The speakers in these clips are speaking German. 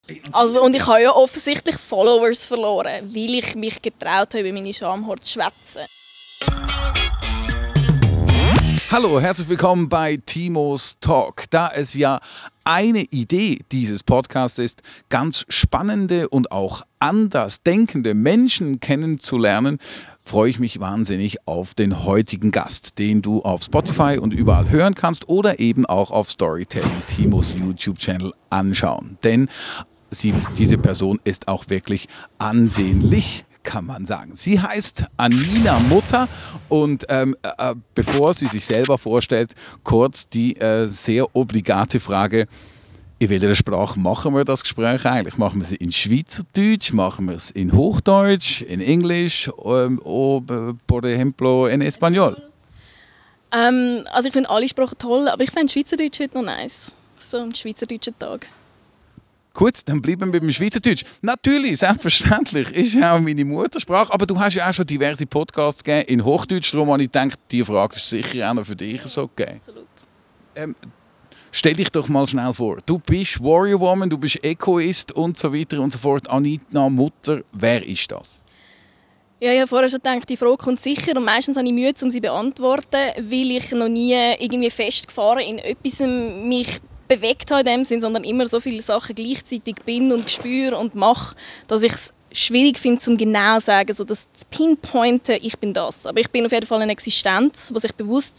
Also, und ich habe ja offensichtlich Followers verloren, weil ich mich getraut habe, über meine Schamhaare zu schwätzen. Hallo, herzlich willkommen bei Timos Talk. Da es ja eine Idee dieses Podcasts ist, ganz spannende und auch anders denkende Menschen kennenzulernen, freue ich mich wahnsinnig auf den heutigen Gast, den du auf Spotify und überall hören kannst oder eben auch auf Storytelling Timos YouTube-Channel anschauen. Denn diese Person ist auch wirklich ansehnlich, kann man sagen. Sie heißt Anina Mutter und bevor sie sich selber vorstellt, kurz die sehr obligate Frage: In welcher Sprache machen wir das Gespräch eigentlich? Machen wir es in Schweizerdeutsch, machen wir es in Hochdeutsch, in Englisch oder por ejemplo en Español? Also ich finde alle Sprachen toll, aber ich finde Schweizerdeutsch heute noch nice. So ein schweizerdeutschen Tag. Gut, dann bleiben wir beim Schweizerdeutsch. Natürlich, selbstverständlich, ist ja auch meine Muttersprache. Aber du hast ja auch schon diverse Podcasts gegeben in Hochdeutsch. Darum habe ich gedacht, diese Frage ist sicher auch noch für dich so gegeben. Absolut. Stell dich doch mal schnell vor. Du bist Warrior Woman, du bist Egoist und so weiter und so fort. Anina Mutter, wer ist das? Ja, ich habe vorher schon gedacht, die Frage kommt sicher und meistens habe ich Mühe, um sie zu beantworten, weil ich noch nie irgendwie festgefahren in etwas mich bewegt habe in dem Sinn, sondern immer so viele Sachen gleichzeitig bin und spüre und mache, dass ich es schwierig finde, zum genau zu sagen, so das zu pinpointen, ich bin das. Aber ich bin auf jeden Fall eine Existenz, wo sich bewusst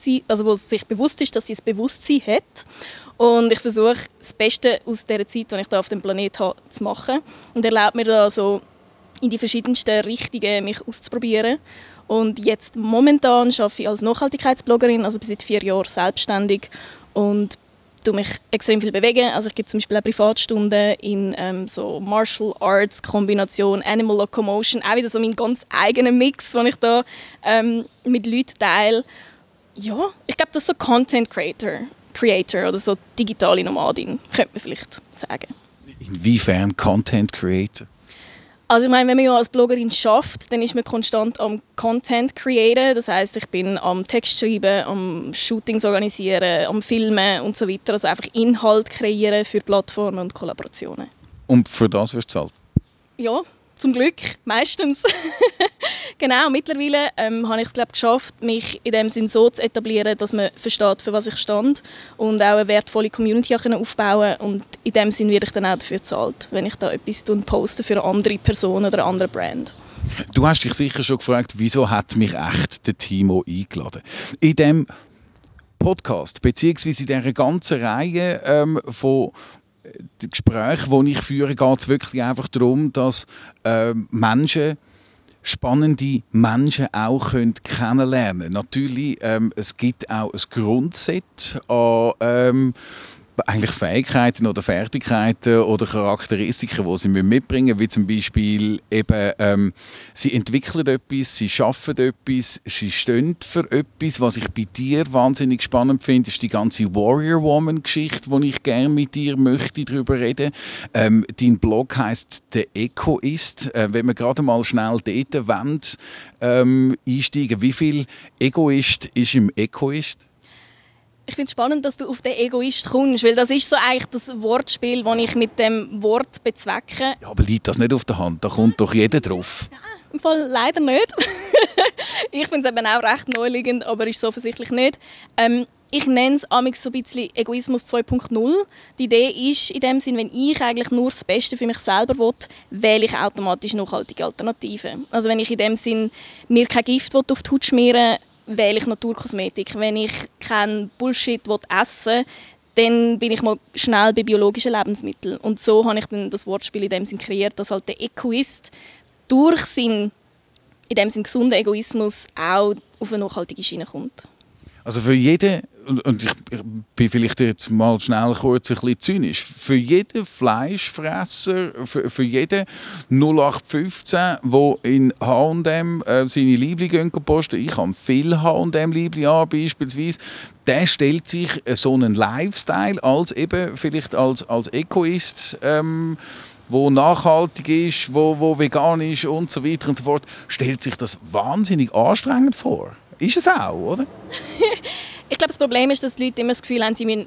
ist, dass sie ein Bewusstsein hat. Und ich versuche, das Beste aus dieser Zeit, die ich da auf dem Planeten habe, zu machen. Und erlaubt mir da so in die verschiedensten Richtungen mich auszuprobieren. Und jetzt momentan arbeite ich als Nachhaltigkeitsbloggerin, also bin seit 4 Jahren selbstständig und mich extrem viel bewegen. Also ich gebe zum Beispiel auch Privatstunden in so Martial Arts Kombination, Animal Locomotion, auch wieder so mein ganz eigenen Mix, den ich da mit Leuten teile. Ja, ich glaube, das ist so Content Creator oder so digitale Nomadin, könnte man vielleicht sagen. Inwiefern Content Creator? Also ich meine, wenn man ja als Bloggerin schafft, dann ist man konstant am Content kreieren. Das heisst, ich bin am Text schreiben, am Shootings organisieren, am Filmen und so weiter. Also einfach Inhalt kreieren für Plattformen und Kollaborationen. Und für das wirst du bezahlt? Ja, zum Glück, meistens. Genau, mittlerweile habe ich es geschafft, mich in dem Sinn so zu etablieren, dass man versteht, für was ich stand und auch eine wertvolle Community aufbauen kann. Und in dem Sinn werde ich dann auch dafür bezahlt, wenn ich da etwas poste für eine andere Person oder eine andere Brand. Du hast dich sicher schon gefragt, wieso hat mich echt der Timo eingeladen? In diesem Podcast, beziehungsweise in dieser ganzen Reihe von Gesprächen, die ich führe, geht es wirklich einfach darum, dass spannende Menschen auch kennenlernen können. Natürlich, es gibt auch ein Grundset an eigentlich Fähigkeiten oder Fertigkeiten oder Charakteristiken, die sie mitbringen müssen, wie zum Beispiel eben, sie entwickeln etwas, sie schaffen etwas, sie stehen für etwas. Was ich bei dir wahnsinnig spannend finde, ist die ganze Warrior Woman Geschichte, die ich gerne mit dir möchte darüber reden. Dein Blog heisst «Der Egoist». Wenn wir gerade mal schnell dort einsteigen, wie viel Egoist ist im Egoist? Ich finde es spannend, dass du auf den Egoist kommst, weil das ist so eigentlich das Wortspiel, das ich mit dem Wort bezwecke. Ja, aber liegt das nicht auf der Hand? Da kommt doch jeder drauf. Ja, im Fall leider nicht. Ich finde es eben auch recht neuliegend, aber ist so offensichtlich nicht. Ich nenne es amigs so ein bisschen Egoismus 2.0. Die Idee ist in dem Sinn, wenn ich eigentlich nur das Beste für mich selber will, wähle ich automatisch nachhaltige Alternativen. Also wenn ich in dem Sinn mir kein Gift auf die Haut schmieren will, wähle ich Naturkosmetik. Wenn ich keinen Bullshit essen will, dann bin ich mal schnell bei biologischen Lebensmitteln. Und so habe ich dann das Wortspiel in dem Sinn kreiert, dass halt der Egoist durch seinen in dem Sinn gesunden Egoismus auch auf eine nachhaltige Schiene kommt. Also für jeden, und ich bin vielleicht jetzt mal schnell kurz ein bisschen zynisch, für jeden Fleischfresser, für jeden 0815, der in H&M seine Lieblinge posten, ich habe viele H&M-Lieblinge an beispielsweise, der stellt sich so einen Lifestyle als eben vielleicht als Egoist, wo nachhaltig ist, wo vegan ist und so weiter und so fort, stellt sich das wahnsinnig anstrengend vor. Ist es auch, oder? Ich glaube, das Problem ist, dass die Leute immer das Gefühl haben, sie müssen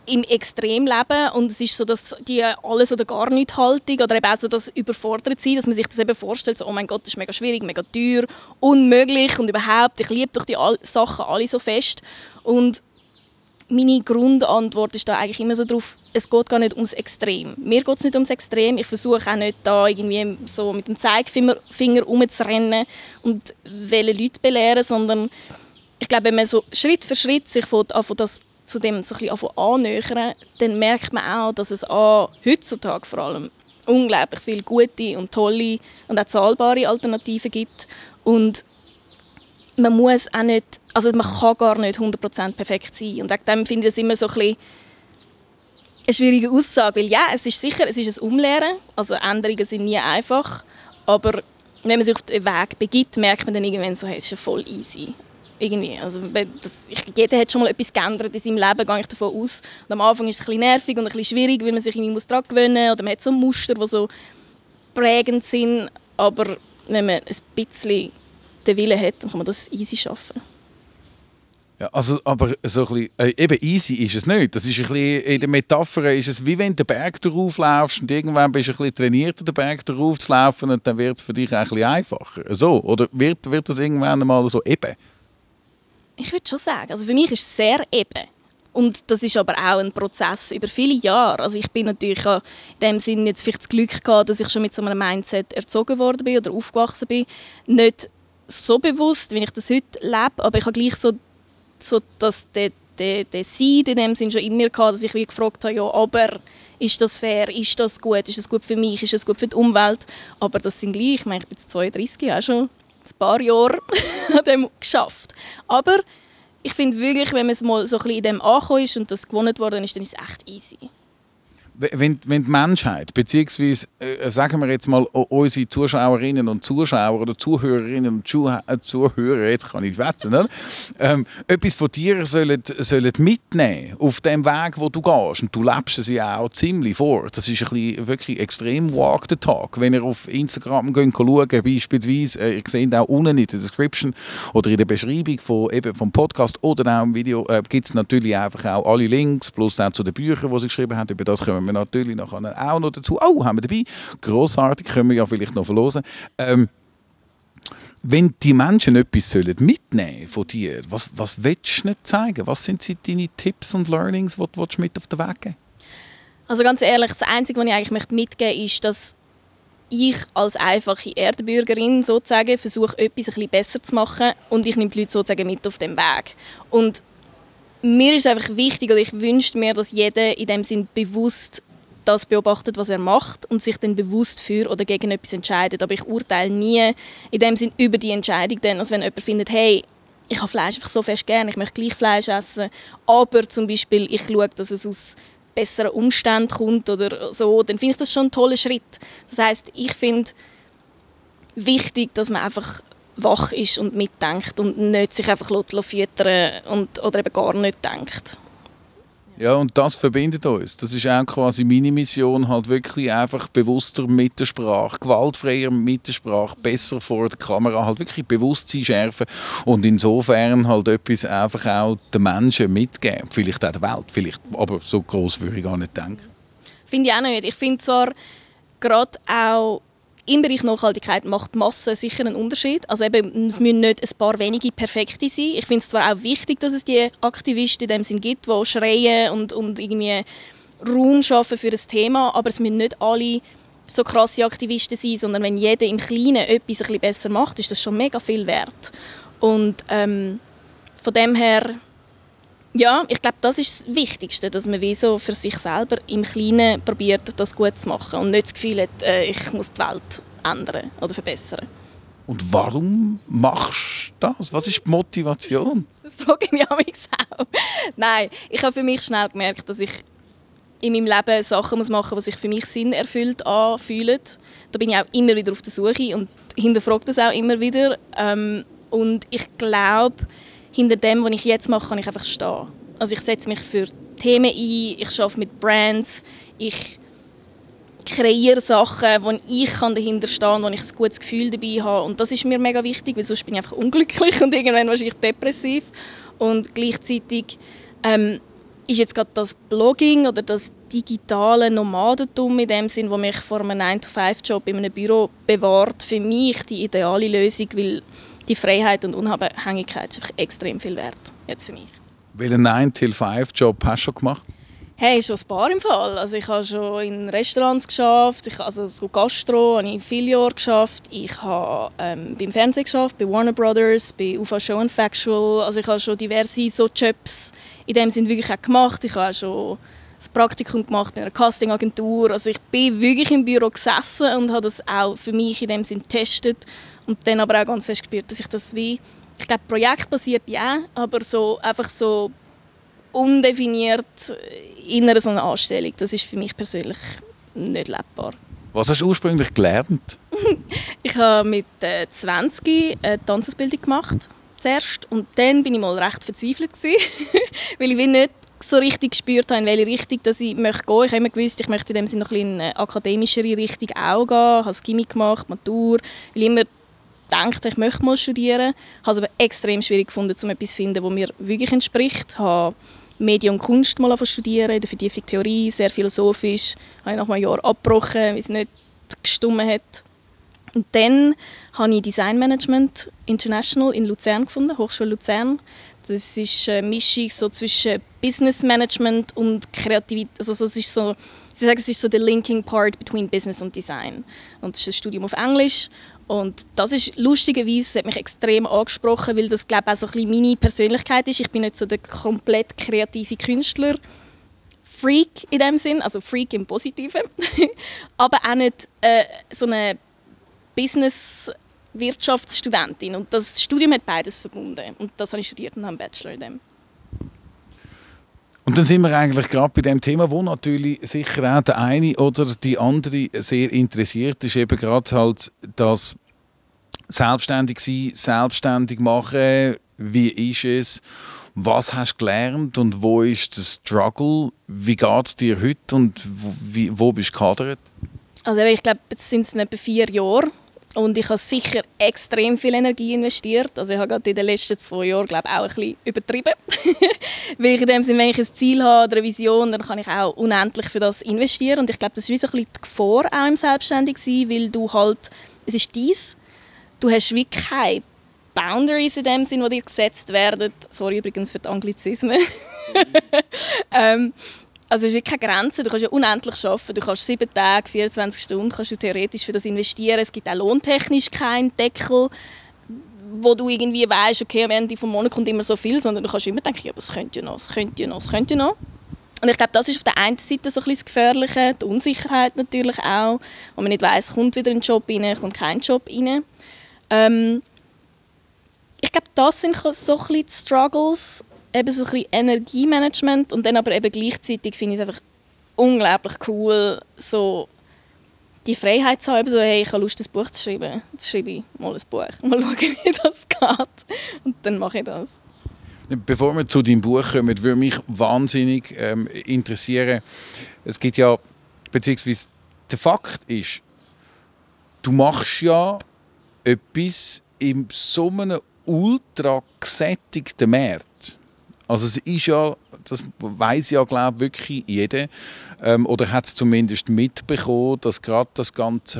im Extremleben und es ist so, dass die alles oder gar nichts Haltung oder eben auch so das überfordert sein, dass man sich das eben vorstellt, so, oh mein Gott, das ist mega schwierig, mega teuer, unmöglich und überhaupt, ich liebe doch die Sachen alle so fest. Und meine Grundantwort ist da eigentlich immer so drauf, es geht gar nicht ums Extrem. Mir geht es nicht ums Extrem, ich versuche auch nicht da irgendwie so mit dem Zeigefinger rumzurennen und Leute belehren, sondern ich glaube, wenn man so Schritt für Schritt sich das zu dem so ein bisschen annähern, dann merkt man auch, dass es heutzutage vor allem unglaublich viele gute und tolle und auch zahlbare Alternativen gibt. Und man muss auch nicht, also man kann gar nicht 100% perfekt sein. Und wegen dem finde ich das immer so ein bisschen eine schwierige Aussage, weil ja, es ist sicher, es ist ein Umlernen, also Änderungen sind nie einfach, aber wenn man sich auf den Weg begibt, merkt man dann irgendwann so, hey, es ist ja voll easy. Irgendwie. Also, jeder hat schon mal etwas geändert in seinem Leben, gehe ich davon aus. Und am Anfang ist es ein bisschen nervig und ein bisschen schwierig, weil man sich irgendwie daran gewöhnen muss. Oder man hat so Muster, die so prägend sind. Aber wenn man ein bisschen den Willen hat, dann kann man das easy schaffen. Ja, also, aber so ein bisschen, eben easy ist es nicht. Das ist ein bisschen, in der Metapher ist es wie wenn du den Berg darauf laufst und irgendwann bist du ein bisschen trainiert, den Berg darauf zu laufen und dann wird es für dich ein bisschen einfacher. So, oder wird das irgendwann einmal so eben? Ich würde schon sagen, also für mich ist es sehr eben. Und das ist aber auch ein Prozess über viele Jahre. Also ich bin natürlich in dem Sinne jetzt vielleicht das Glück gehabt, dass ich schon mit so einem Mindset erzogen worden bin oder aufgewachsen bin. Nicht so bewusst, wie ich das heute lebe, aber ich habe gleich so dass der Seed in dem Sinne schon in mir gehabt, dass ich wie gefragt habe, ja, aber ist das fair, ist das gut für mich, ist das gut für die Umwelt? Aber das sind gleich, ich meine, ich bin jetzt 32, auch schon ein paar Jahre an dem geschafft. Aber ich finde wirklich, wenn man es mal so ein bisschen in dem angekommen ist und das gewonnen worden ist, dann ist es echt easy. Wenn die Menschheit, beziehungsweise sagen wir jetzt mal unsere Zuschauerinnen und Zuschauer oder Zuhörerinnen und Zuhörer, jetzt kann ich schwätzen, etwas von dir sollen mitnehmen auf dem Weg, wo du gehst. Und du lebst es ja auch ziemlich vor. Das ist ein bisschen, wirklich extrem walk the talk. Wenn ihr auf Instagram schaut, beispielsweise, ihr seht auch unten in der Description oder in der Beschreibung vom Podcast oder auch im Video, gibt es natürlich einfach auch alle Links, plus auch zu den Büchern, die sie geschrieben haben. Über das können wir natürlich nachher auch noch dazu. Oh, haben wir dabei. Grossartig, können wir ja vielleicht noch verlosen. Wenn die Menschen etwas mitnehmen von dir, was willst du nicht zeigen? Was sind deine Tipps und Learnings, die du mit auf den Weg geben? Also ganz ehrlich, das Einzige, was ich eigentlich mitgeben möchte, ist, dass ich als einfache Erdenbürgerin sozusagen versuche, etwas ein bisschen besser zu machen und ich nehme die Leute sozusagen mit auf dem Weg. Und mir ist es einfach wichtig, oder ich wünsche mir, dass jeder in dem Sinn bewusst das beobachtet, was er macht und sich dann bewusst für oder gegen etwas entscheidet. Aber ich urteile nie in dem Sinn über die Entscheidung, denn als wenn jemand findet, hey, ich habe Fleisch einfach so fest gerne, ich möchte gleich Fleisch essen, aber zum Beispiel ich schaue, dass es aus besseren Umständen kommt oder so, dann finde ich das schon ein toller Schritt. Das heisst, ich finde wichtig, dass man einfach wach ist und mitdenkt und nicht sich einfach füttern oder eben gar nicht denkt. Ja, und das verbindet uns. Das ist auch quasi meine Mission, halt wirklich einfach bewusster mit der Sprache, gewaltfreier mit der Sprache, besser vor der Kamera, halt wirklich Bewusstsein schärfen und insofern halt etwas einfach auch den Menschen mitgeben. Vielleicht auch der Welt, vielleicht, aber so gross würde ich gar nicht denken. Finde ich auch nicht. Ich finde zwar gerade auch im Bereich Nachhaltigkeit macht die Masse sicher einen Unterschied. Also eben, es müssen nicht ein paar wenige Perfekte sein. Ich finde es zwar auch wichtig, dass es die Aktivisten in dem Sinn gibt, die schreien und irgendwie Raum schaffen für das Thema, aber es müssen nicht alle so krasse Aktivisten sein, sondern wenn jeder im Kleinen etwas ein bisschen besser macht, ist das schon mega viel wert. Und von dem her, ja, ich glaube, das ist das Wichtigste, dass man wie so für sich selber im Kleinen probiert, das gut zu machen und nicht das Gefühl hat, ich muss die Welt ändern oder verbessern. Und warum machst du das? Was ist die Motivation? Das frage ich mich auch. Nein, ich habe für mich schnell gemerkt, dass ich in meinem Leben Sachen machen muss, die sich für mich sinnerfüllt anfühlen. Da bin ich auch immer wieder auf der Suche und hinterfrage das auch immer wieder. Und ich glaube, hinter dem, was ich jetzt mache, kann ich einfach stehen. Also ich setze mich für Themen ein, ich arbeite mit Brands, ich kreiere Sachen, wo ich dahinter stehen kann, wo ich ein gutes Gefühl dabei habe. Und das ist mir mega wichtig, weil sonst bin ich einfach unglücklich und irgendwann wahrscheinlich depressiv. Und gleichzeitig ist jetzt gerade das Blogging oder das digitale Nomadentum in dem Sinn, das mich vor einem 9-to-5-Job in einem Büro bewahrt, für mich die ideale Lösung, weil die Freiheit und Unabhängigkeit ist einfach extrem viel wert, jetzt für mich. Welchen 9-to-5-Job hast du schon gemacht? Hey, schon ein paar im Fall. Also ich habe schon in Restaurants geschafft, also so Gastro habe ich viele Jahre geschafft. Ich habe beim Fernsehen geschafft, bei Warner Brothers, bei UFA Show and Factual. Also ich habe schon diverse so Jobs in dem Sinn wirklich auch gemacht. Ich habe auch schon ein Praktikum gemacht bei einer Castingagentur. Also ich bin wirklich im Büro gesessen und habe das auch für mich in dem Sinn getestet und dann aber auch ganz fest gespürt, dass ich das ich glaube projektbasiert ja, aber so einfach so undefiniert in einer so einer Anstellung, das ist für mich persönlich nicht lebbar. Was hast du ursprünglich gelernt? Ich habe mit 20 eine Tanzausbildung gemacht zuerst und dann bin ich mal recht verzweifelt gewesen, weil ich nicht so richtig gespürt habe, in welche Richtung dass ich möchte gehen. Ich habe immer gewusst, ich möchte in dem Sinne noch ein bisschen in eine akademischere Richtung auch gehen. Ich habe das Gimmi gemacht, Matur, weil ich immer dachte, ich möchte mal studieren. Ich habe es aber extrem schwierig gefunden, um etwas zu finden, das mir wirklich entspricht. Ich habe Medien und Kunst mal studieren, in der Vertiefung Theorie, sehr philosophisch. Habe ich nach einem Jahr abgebrochen, weil es nicht gestimmt hat. Und dann habe ich Design Management International in Luzern gefunden, Hochschule Luzern. Das ist eine Mischung so zwischen Business Management und Kreativität. Also es ist so, sie sagen, es ist so der linking part between Business und Design. Und das ist ein Studium auf Englisch. Und das ist lustigerweise, hat mich extrem angesprochen, weil das, glaube ich, auch so ein bisschen meine Persönlichkeit ist. Ich bin nicht so der komplett kreative Künstler. Freak in dem Sinn, also Freak im Positiven. Aber auch nicht so eine Business-Wirtschaftsstudentin. Und das Studium hat beides verbunden. Und das habe ich studiert und habe einen Bachelor in dem. Und dann sind wir eigentlich gerade bei dem Thema, wo natürlich sicher auch der eine oder die andere sehr interessiert ist, eben gerade halt das selbstständig sein, selbstständig machen. Wie ist es? Was hast du gelernt und wo ist der Struggle? Wie geht es dir heute und wo bist du gehadert? Also ich glaube, jetzt sind es etwa 4 Jahre. Und ich habe sicher extrem viel Energie investiert. Also ich habe gerade in den letzten 2 Jahren, glaube ich, auch ein bisschen übertrieben. Weil ich in dem Sinne, wenn ich ein Ziel habe oder eine Vision, dann kann ich auch unendlich für das investieren. Und ich glaube, das ist wie so ein bisschen die Gefahr auch im Selbstständigsein, weil du halt, es ist dies, du hast wirklich keine Boundaries in dem Sinne, die dir gesetzt werden. Sorry übrigens für die Anglizismen. Also es ist wirklich keine Grenze, du kannst ja unendlich arbeiten. Du kannst 7 Tage, 24 Stunden kannst du theoretisch für das investieren. Es gibt auch lohntechnisch keinen Deckel, wo du irgendwie weißt, okay, am Ende des Monats kommt immer so viel, sondern du kannst immer denken, ja, aber es könnte ja noch, es könnte ja noch, es könnte ja noch. Und ich glaube, das ist auf der einen Seite so ein bisschen das Gefährliche, die Unsicherheit natürlich auch, wo man nicht weiss, kommt wieder ein Job rein, kommt kein Job rein. Ich glaube, das sind so ein bisschen die Struggles, eben so ein bisschen Energiemanagement und dann aber eben gleichzeitig finde ich es einfach unglaublich cool, so die Freiheit zu haben, so, hey, ich habe Lust, ein Buch zu schreiben. Jetzt schreibe ich mal ein Buch, mal schauen, wie das geht und dann mache ich das. Bevor wir zu deinem Buch kommen, würde mich wahnsinnig interessieren, es gibt ja, beziehungsweise der Fakt ist, du machst ja etwas in so einem ultra gesättigten Markt. Also es ist ja, das weiss ja glaube ich wirklich jeder, oder hat es zumindest mitbekommen, dass gerade das ganze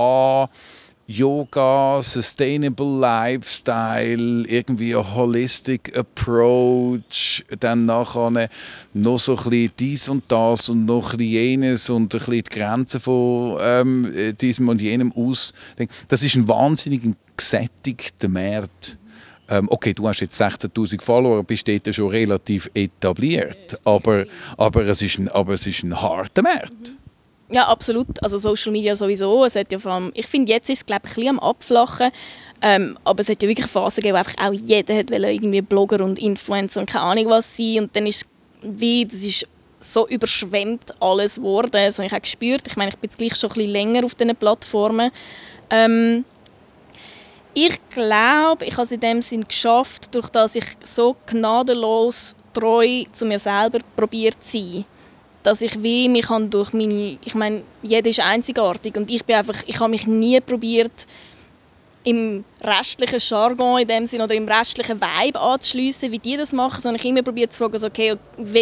Yoga, Sustainable Lifestyle, irgendwie ein Holistic Approach, dann nachher noch so ein bisschen dies und das und noch ein bisschen jenes und ein bisschen die Grenzen von diesem und jenem ausdenken. Das ist ein wahnsinnig gesättigter Markt. Okay, du hast jetzt 16'000 Follower, bist dort schon relativ etabliert, aber es ist ein harter Markt. Ja, absolut. Also Social Media sowieso. Es hat ja vor allem, ich finde, jetzt ist es glaube ich, ein bisschen am Abflachen. Aber es hat ja wirklich Phasen gegeben, wo einfach auch jeder hat irgendwie Blogger und Influencer und keine Ahnung was sein. Und dann ist das ist so überschwemmt alles geworden. Das habe ich auch gespürt. Ich meine, ich bin jetzt gleich schon ein bisschen länger auf diesen Plattformen. Ich glaube, ich habe es in dem Sinn geschafft, durch dass ich so gnadenlos treu zu mir selber probiert zu sein, dass ich mich durch meine, ich meine, jeder ist einzigartig und ich habe mich nie probiert, im restlichen Jargon in dem Sinn oder im restlichen Vibe anzuschliessen, wie die das machen, sondern ich immer probiert zu fragen, also, okay,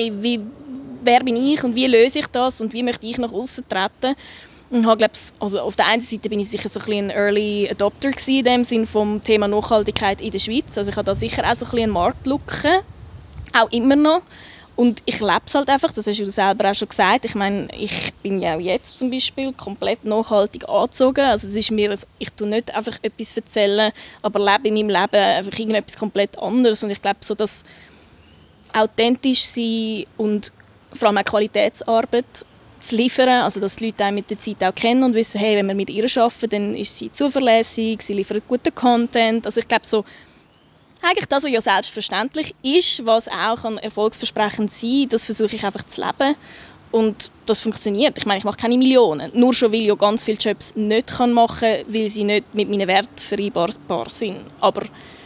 wer bin ich und wie löse ich das und wie möchte ich nach außen treten. Und also auf der einen Seite bin ich sicher so ein Early Adopter in dem Sinn vom Thema Nachhaltigkeit in der Schweiz. Also ich habe da sicher auch so ein eine Marktlücke, auch immer noch. Und ich lebe es halt einfach, das hast du selber auch schon gesagt. Ich meine, ich bin ja auch jetzt zum Beispiel komplett nachhaltig angezogen. Also das ist mir, ich tue nicht einfach etwas erzählen, aber lebe in meinem Leben einfach irgendetwas komplett anderes. Und ich glaube, so das authentisch sein und vor allem auch Qualitätsarbeit zu liefern, also dass die Leute einen mit der Zeit auch kennen und wissen, hey, wenn wir mit ihr arbeiten, dann ist sie zuverlässig, sie liefert guten Content. Also ich glaube so, eigentlich das, was ja selbstverständlich ist, was auch erfolgsversprechend sein kann, das versuche ich einfach zu leben. Und das funktioniert. Ich meine, ich mache keine Millionen. Nur schon, weil ich ja ganz viele Jobs nicht machen kann, weil sie nicht mit meinen Werten vereinbar sind. Aber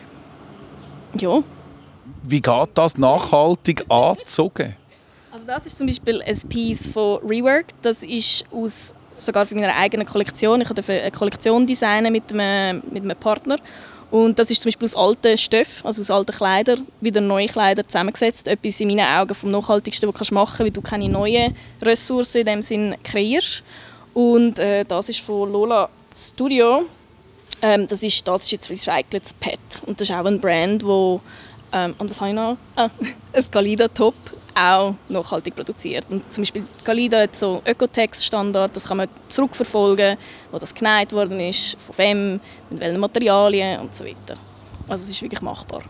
ja. Wie geht das nachhaltig angezogen? Also das ist zum Beispiel ein Piece von Rework. Das ist sogar für meine eigene Kollektion. Ich durfte eine Kollektion designen mit einem Partner. Und das ist zum Beispiel aus alten Stoffen, also aus alten Kleidern, wieder neue Kleider zusammengesetzt. Etwas in meinen Augen vom Nachhaltigsten, was du machen kannst, weil du keine neuen Ressourcen in dem Sinn kreierst. Und das ist von Lola Studio. Das ist jetzt recyceltes PET. Und das ist auch ein Brand, wo und das habe ich noch. Ein Galida Top, auch nachhaltig produziert. Und zum Beispiel Galida hat so Ökotex-Standard, das kann man zurückverfolgen, wo das genäht worden ist, von wem, mit welchen Materialien und so weiter. Also es ist wirklich machbar.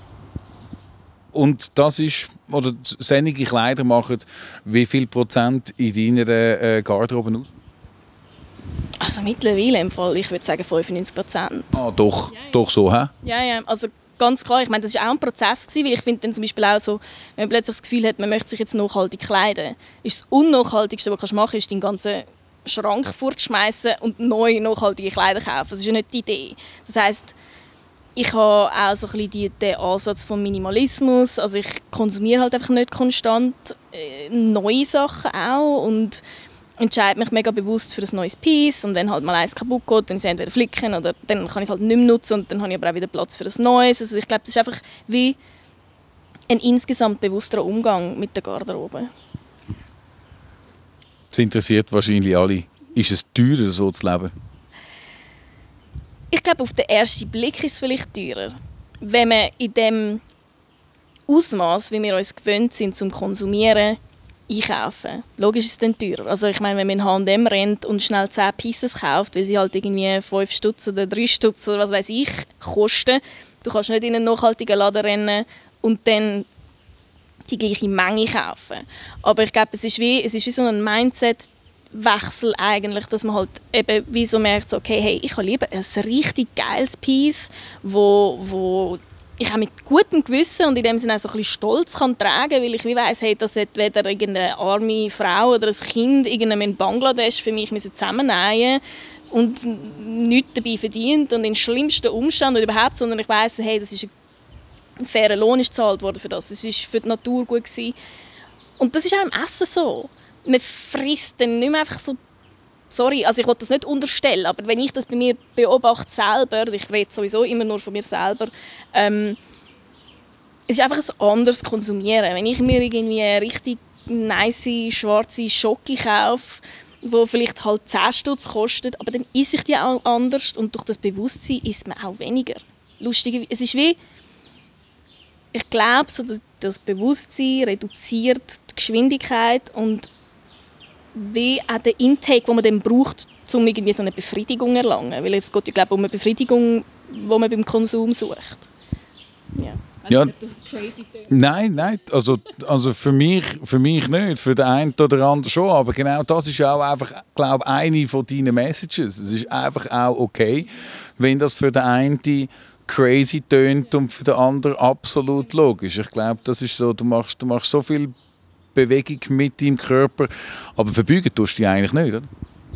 Und das ist, oder solche Kleider machen wie viel Prozent in deiner Garderobe aus? Also mittlerweile im Fall, ich würde sagen 95%. Ah, doch, ja, ja. Doch so, hä? Ja. Also ganz klar, ich meine, das war auch ein Prozess, weil ich finde dann zum Beispiel auch so, wenn man plötzlich das Gefühl hat, man möchte sich jetzt nachhaltig kleiden, ist das Unnachhaltigste, was du machen kannst, ist deinen ganzen Schrank fortschmeißen und neue nachhaltige Kleider kaufen. Das ist ja nicht die Idee. Das heisst, ich habe auch so ein bisschen den Ansatz vom Minimalismus. Also ich konsumiere halt einfach nicht konstant neue Sachen auch und entscheide mich mega bewusst für ein neues Piece und wenn halt mal eins kaputt geht, dann ist es entweder flicken oder dann kann ich es halt nicht mehr nutzen und dann habe ich aber auch wieder Platz für ein neues. Also ich glaube, das ist einfach wie ein insgesamt bewussterer Umgang mit der Garderobe. Das interessiert wahrscheinlich alle. Ist es teurer, so zu leben? Ich glaube, auf den ersten Blick ist es vielleicht teurer. Wenn man in dem Ausmaß, wie wir uns gewöhnt sind zum Konsumieren, einkaufen. Logisch ist es dann teurer. Also ich meine, wenn man in H&M rennt und schnell 10 Pieces kauft, weil sie halt irgendwie 5 Stutz oder 3 Stutz oder was weiß ich kosten, du kannst nicht in einen nachhaltigen Laden rennen und dann die gleiche Menge kaufen. Aber ich glaube, es ist wie so ein Mindset-Wechsel eigentlich, dass man halt eben wie so merkt, so, okay, hey, ich habe lieber ein richtig geiles Piece, wo ich auch mit gutem Gewissen und in dem Sinne auch so ein bisschen stolz kann tragen, weil ich wie weiss, hey, das hat weder irgendeine arme Frau oder ein Kind in Bangladesch für mich zusammennähen und nichts dabei verdient und in schlimmsten Umständen überhaupt, sondern ich weiss, hey, das ist ein fairer Lohn ist gezahlt worden für das. Es war für die Natur gut gewesen. Und das ist auch im Essen so. Man frisst dann nicht mehr einfach so. Sorry, also ich will das nicht unterstellen, aber wenn ich das bei mir beobachte selber, ich rede sowieso immer nur von mir selber, es ist einfach ein anderes Konsumieren. Wenn ich mir irgendwie eine richtig nice, schwarze Schoki kaufe, die vielleicht halt 10 Stutz kostet, aber dann esse ich die auch anders und durch das Bewusstsein isst man auch weniger. Lustig, es ist wie, ich glaube, so das Bewusstsein reduziert die Geschwindigkeit und wie auch der Intake, den man dann braucht, um irgendwie so eine Befriedigung zu erlangen. Weil es geht ja, glaube ich, um eine Befriedigung, die man beim Konsum sucht. Ja. Ja. Das ist crazy. Nein, also für mich nicht, für den einen oder anderen schon, aber genau das ist auch einfach, glaube ich, eine von deinen Messages. Es ist einfach auch okay, wenn das für den einen crazy tönt und für den anderen absolut logisch. Ich glaube, das ist so, du machst so viel Bewegung mit deinem Körper, aber verbeugen tust du dich eigentlich nicht, oder?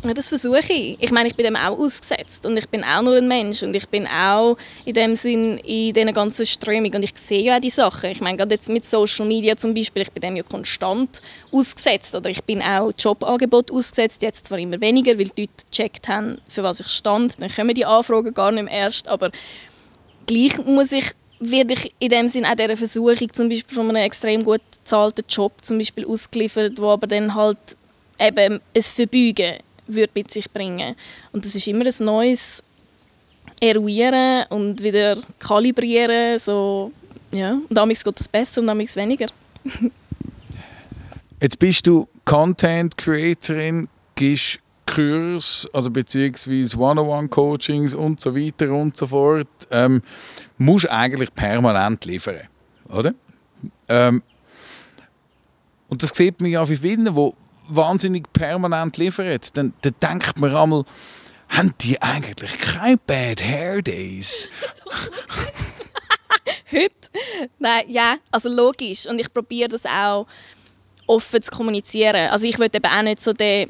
Ja, das versuche ich. Ich meine, ich bin dem auch ausgesetzt und ich bin auch nur ein Mensch und ich bin auch in dem Sinn in dieser ganzen Strömung und ich sehe ja auch die Sachen. Ich meine, gerade jetzt mit Social Media zum Beispiel, ich bin dem ja konstant ausgesetzt oder ich bin auch Jobangeboten ausgesetzt, jetzt zwar immer weniger, weil die Leute gecheckt haben, für was ich stand. Dann kommen die Anfragen gar nicht mehr erst, aber gleich werde ich in dem Sinn auch dieser Versuchung zum Beispiel von einem extrem gut bezahlten Job zum Beispiel ausgeliefert, wo aber dann halt eben ein Verbeugen würde mit sich bringen. Und das ist immer ein neues Eruieren und wieder kalibrieren. So, ja. Und damals geht es besser und damals weniger. Jetzt bist du Content Creatorin, gibst Kurs, also beziehungsweise One-on-One-Coachings und so weiter und so fort. Musst eigentlich permanent liefern, oder? Und das sieht man ja auf vielen, die wahnsinnig permanent liefern. Dann denkt man einmal, haben die eigentlich keine Bad Hair Days? Heute? Nein, ja, also logisch. Und ich probiere das auch offen zu kommunizieren. Also ich will eben auch nicht so die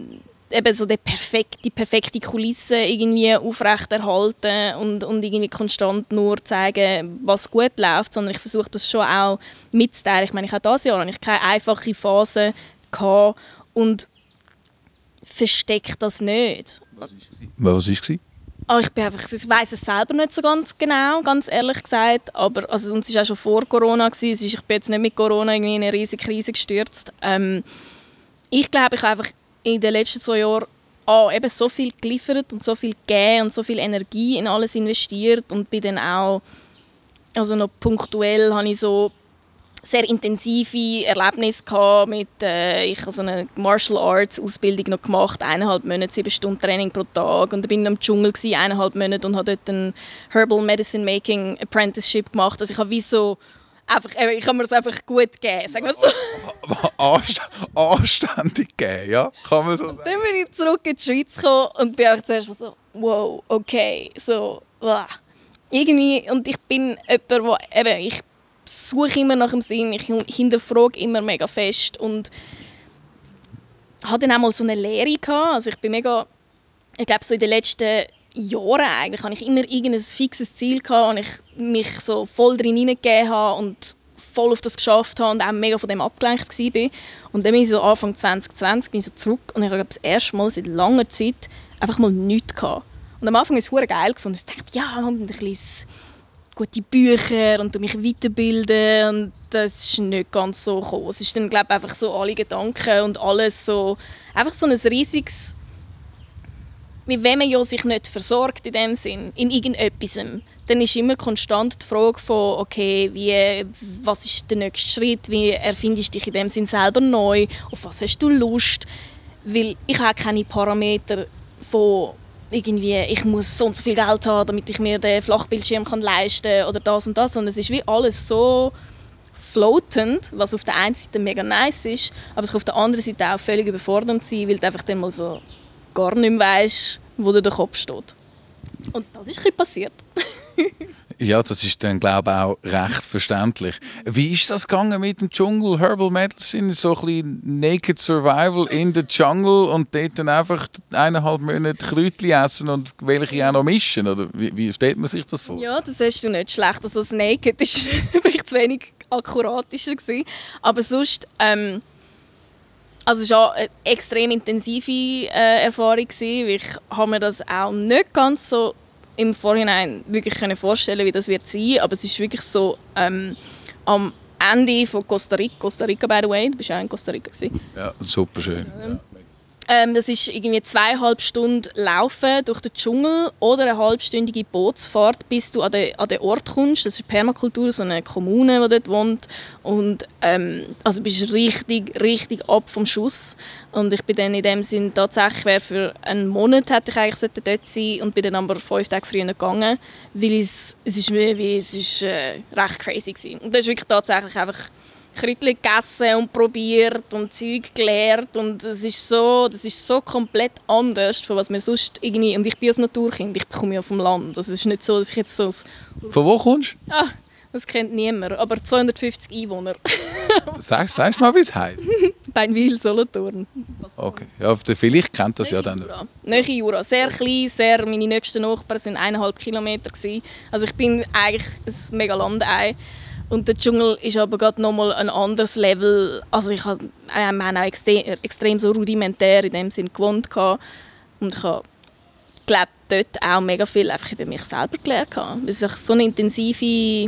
perfekte Kulisse irgendwie aufrechterhalten und irgendwie konstant nur zeigen, was gut läuft, sondern ich versuche das schon auch mitzuteilen. Ich meine, ich hatte dieses Jahr keine einfache Phase gehabt und verstecke das nicht. Was war es? Ich weiss es selber nicht so ganz genau, ganz ehrlich gesagt. Aber also, und es war auch schon vor Corona. Ich bin jetzt nicht mit Corona irgendwie in eine riesige Krise gestürzt. Ich glaube, ich habe einfach in den letzten 2 Jahren eben so viel geliefert und so viel gegeben und so viel Energie in alles investiert und bin dann auch, also noch punktuell habe ich so sehr intensive Erlebnisse gehabt mit, ich habe so eine Martial Arts Ausbildung noch gemacht, 1,5 Monate, 7 Stunden Training pro Tag und dann bin ich im Dschungel 1,5 Monate und habe dort ein Herbal Medicine Making Apprenticeship gemacht. Also ich habe wie so ich habe mir das einfach gut gegeben, sagen wir so. Anständig gegeben, ja? Kann man so sagen. Dann bin ich zurück in die Schweiz gekommen und bin auch zuerst mal so, wow, okay, so, irgendwie, und ich bin jemand, ich suche immer nach dem Sinn, ich hinterfrage immer mega fest und hatte dann auch mal so eine Lehre gehabt. Also ich glaube so in den letzten Jahren eigentlich hatte ich immer irgendein fixes Ziel gehabt und ich mich so voll drin hineingegeben habe und voll auf das geschafft habe und auch mega von dem abgelenkt war. Und dann bin ich so Anfang 2020 bin ich so zurück und ich habe das erste Mal seit langer Zeit einfach mal nichts gehabt. Und am Anfang habe ich es verdammt geil gefunden. Ich dachte, ja, und ich lese gute Bücher und mich weiterbilden und das ist nicht ganz so gekommen. Es ist dann, glaube ich, einfach so alle Gedanken und alles so, einfach so ein riesiges, wie wenn man ja sich nicht versorgt in dem Sinn, in irgendetwas, dann ist immer konstant die Frage von, okay, was ist der nächste Schritt, wie erfindest du dich in dem Sinn selber neu, auf was hast du Lust, weil ich habe keine Parameter von irgendwie, ich muss so und so viel Geld haben, damit ich mir den Flachbildschirm leisten kann oder das und das. Und es ist wie alles so floatend, was auf der einen Seite mega nice ist, aber es kann auf der anderen Seite auch völlig überfordernd sein, weil du einfach dann mal so gar nicht mehr weisst, wo dir der Kopf steht. Und das ist ein bisschen passiert. Ja, das ist dann, glaube ich, auch recht verständlich. Wie ist das gegangen mit dem Dschungel Herbal Medicine? So ein bisschen Naked Survival in the Jungle und dort dann einfach 1,5 Monate Kräutchen essen und welche auch noch mischen? Oder wie stellt man sich das vor? Ja, das hast du nicht schlecht. Also das Naked war vielleicht zu wenig akkuratischer gewesen. Aber sonst, also es war eine extrem intensive Erfahrung gewesen, weil ich habe mir das auch nicht ganz so im Vorhinein wirklich vorstellen, wie das wird sein, aber es ist wirklich so am Ende von Costa Rica by the way, du bist ja auch in Costa Rica gewesen. Ja, super schön. Das ist irgendwie 2,5 Stunden Laufen durch den Dschungel oder eine halbstündige Bootsfahrt, bis du an den Ort kommst. Das ist Permakultur, so eine Kommune, die dort wohnt. Und also bist richtig ab vom Schuss. Und ich bin dann in dem Sinn tatsächlich, für einen Monat hätte ich eigentlich dort sein und bin dann aber 5 Tage früher gegangen, weil es ist recht crazy gewesen. Und das ist wirklich tatsächlich einfach Kräutchen gegessen und probiert und Zeug gelernt und das ist so komplett anders, von was wir sonst irgendwie, und ich bin ein Naturkind, ich komme ja vom Land, also es ist nicht so, dass ich jetzt so... Von wo kommst du? Das kennt niemand, aber 250 Einwohner. Sagst du mal, wie es heisst? Beinwil, Solothurn. Okay. Ja, vielleicht kennt das ja dann. Nähe Jura. Sehr klein, meine nächsten Nachbarn waren 1,5 Kilometer. Also ich bin eigentlich ein mega Landei. Und der Dschungel ist aber gerade nochmal ein anderes Level. Also wir haben auch extrem so rudimentär in dem Sinn gewohnt. Und ich habe, glaube dort auch mega viel einfach über mich selber gelernt. Weil es so eine intensive,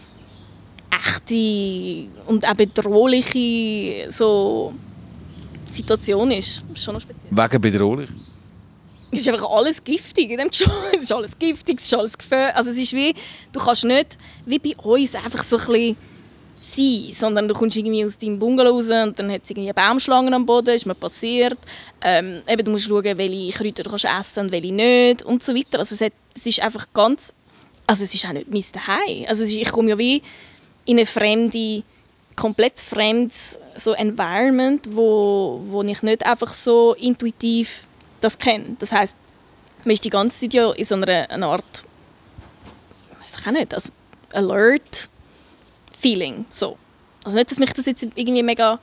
echte und auch bedrohliche so Situation ist. Das ist schon noch speziell. Wegen bedrohlich? Es ist einfach alles giftig in dem Dschungel. Es ist alles giftig, es ist alles gefährlich. Also es ist wie, du kannst nicht, wie bei uns, einfach so ein bisschen sein, sondern du kommst irgendwie aus deinem Bungalow raus und dann hat es irgendwie Baumschlangen am Boden, ist mir passiert. Du musst schauen, welche Kräuter du kannst essen und welche nicht und so weiter. Also es ist einfach ganz, also es ist auch nicht mein Zuhause. Also ich komme ja wie in eine komplett fremdes so Environment, wo ich nicht einfach so intuitiv das kenne. Das heisst, man ist die ganze Zeit ja in so einer Art, weiß ich auch nicht, also Alert-Feeling. So. Also nicht, dass mich das jetzt irgendwie mega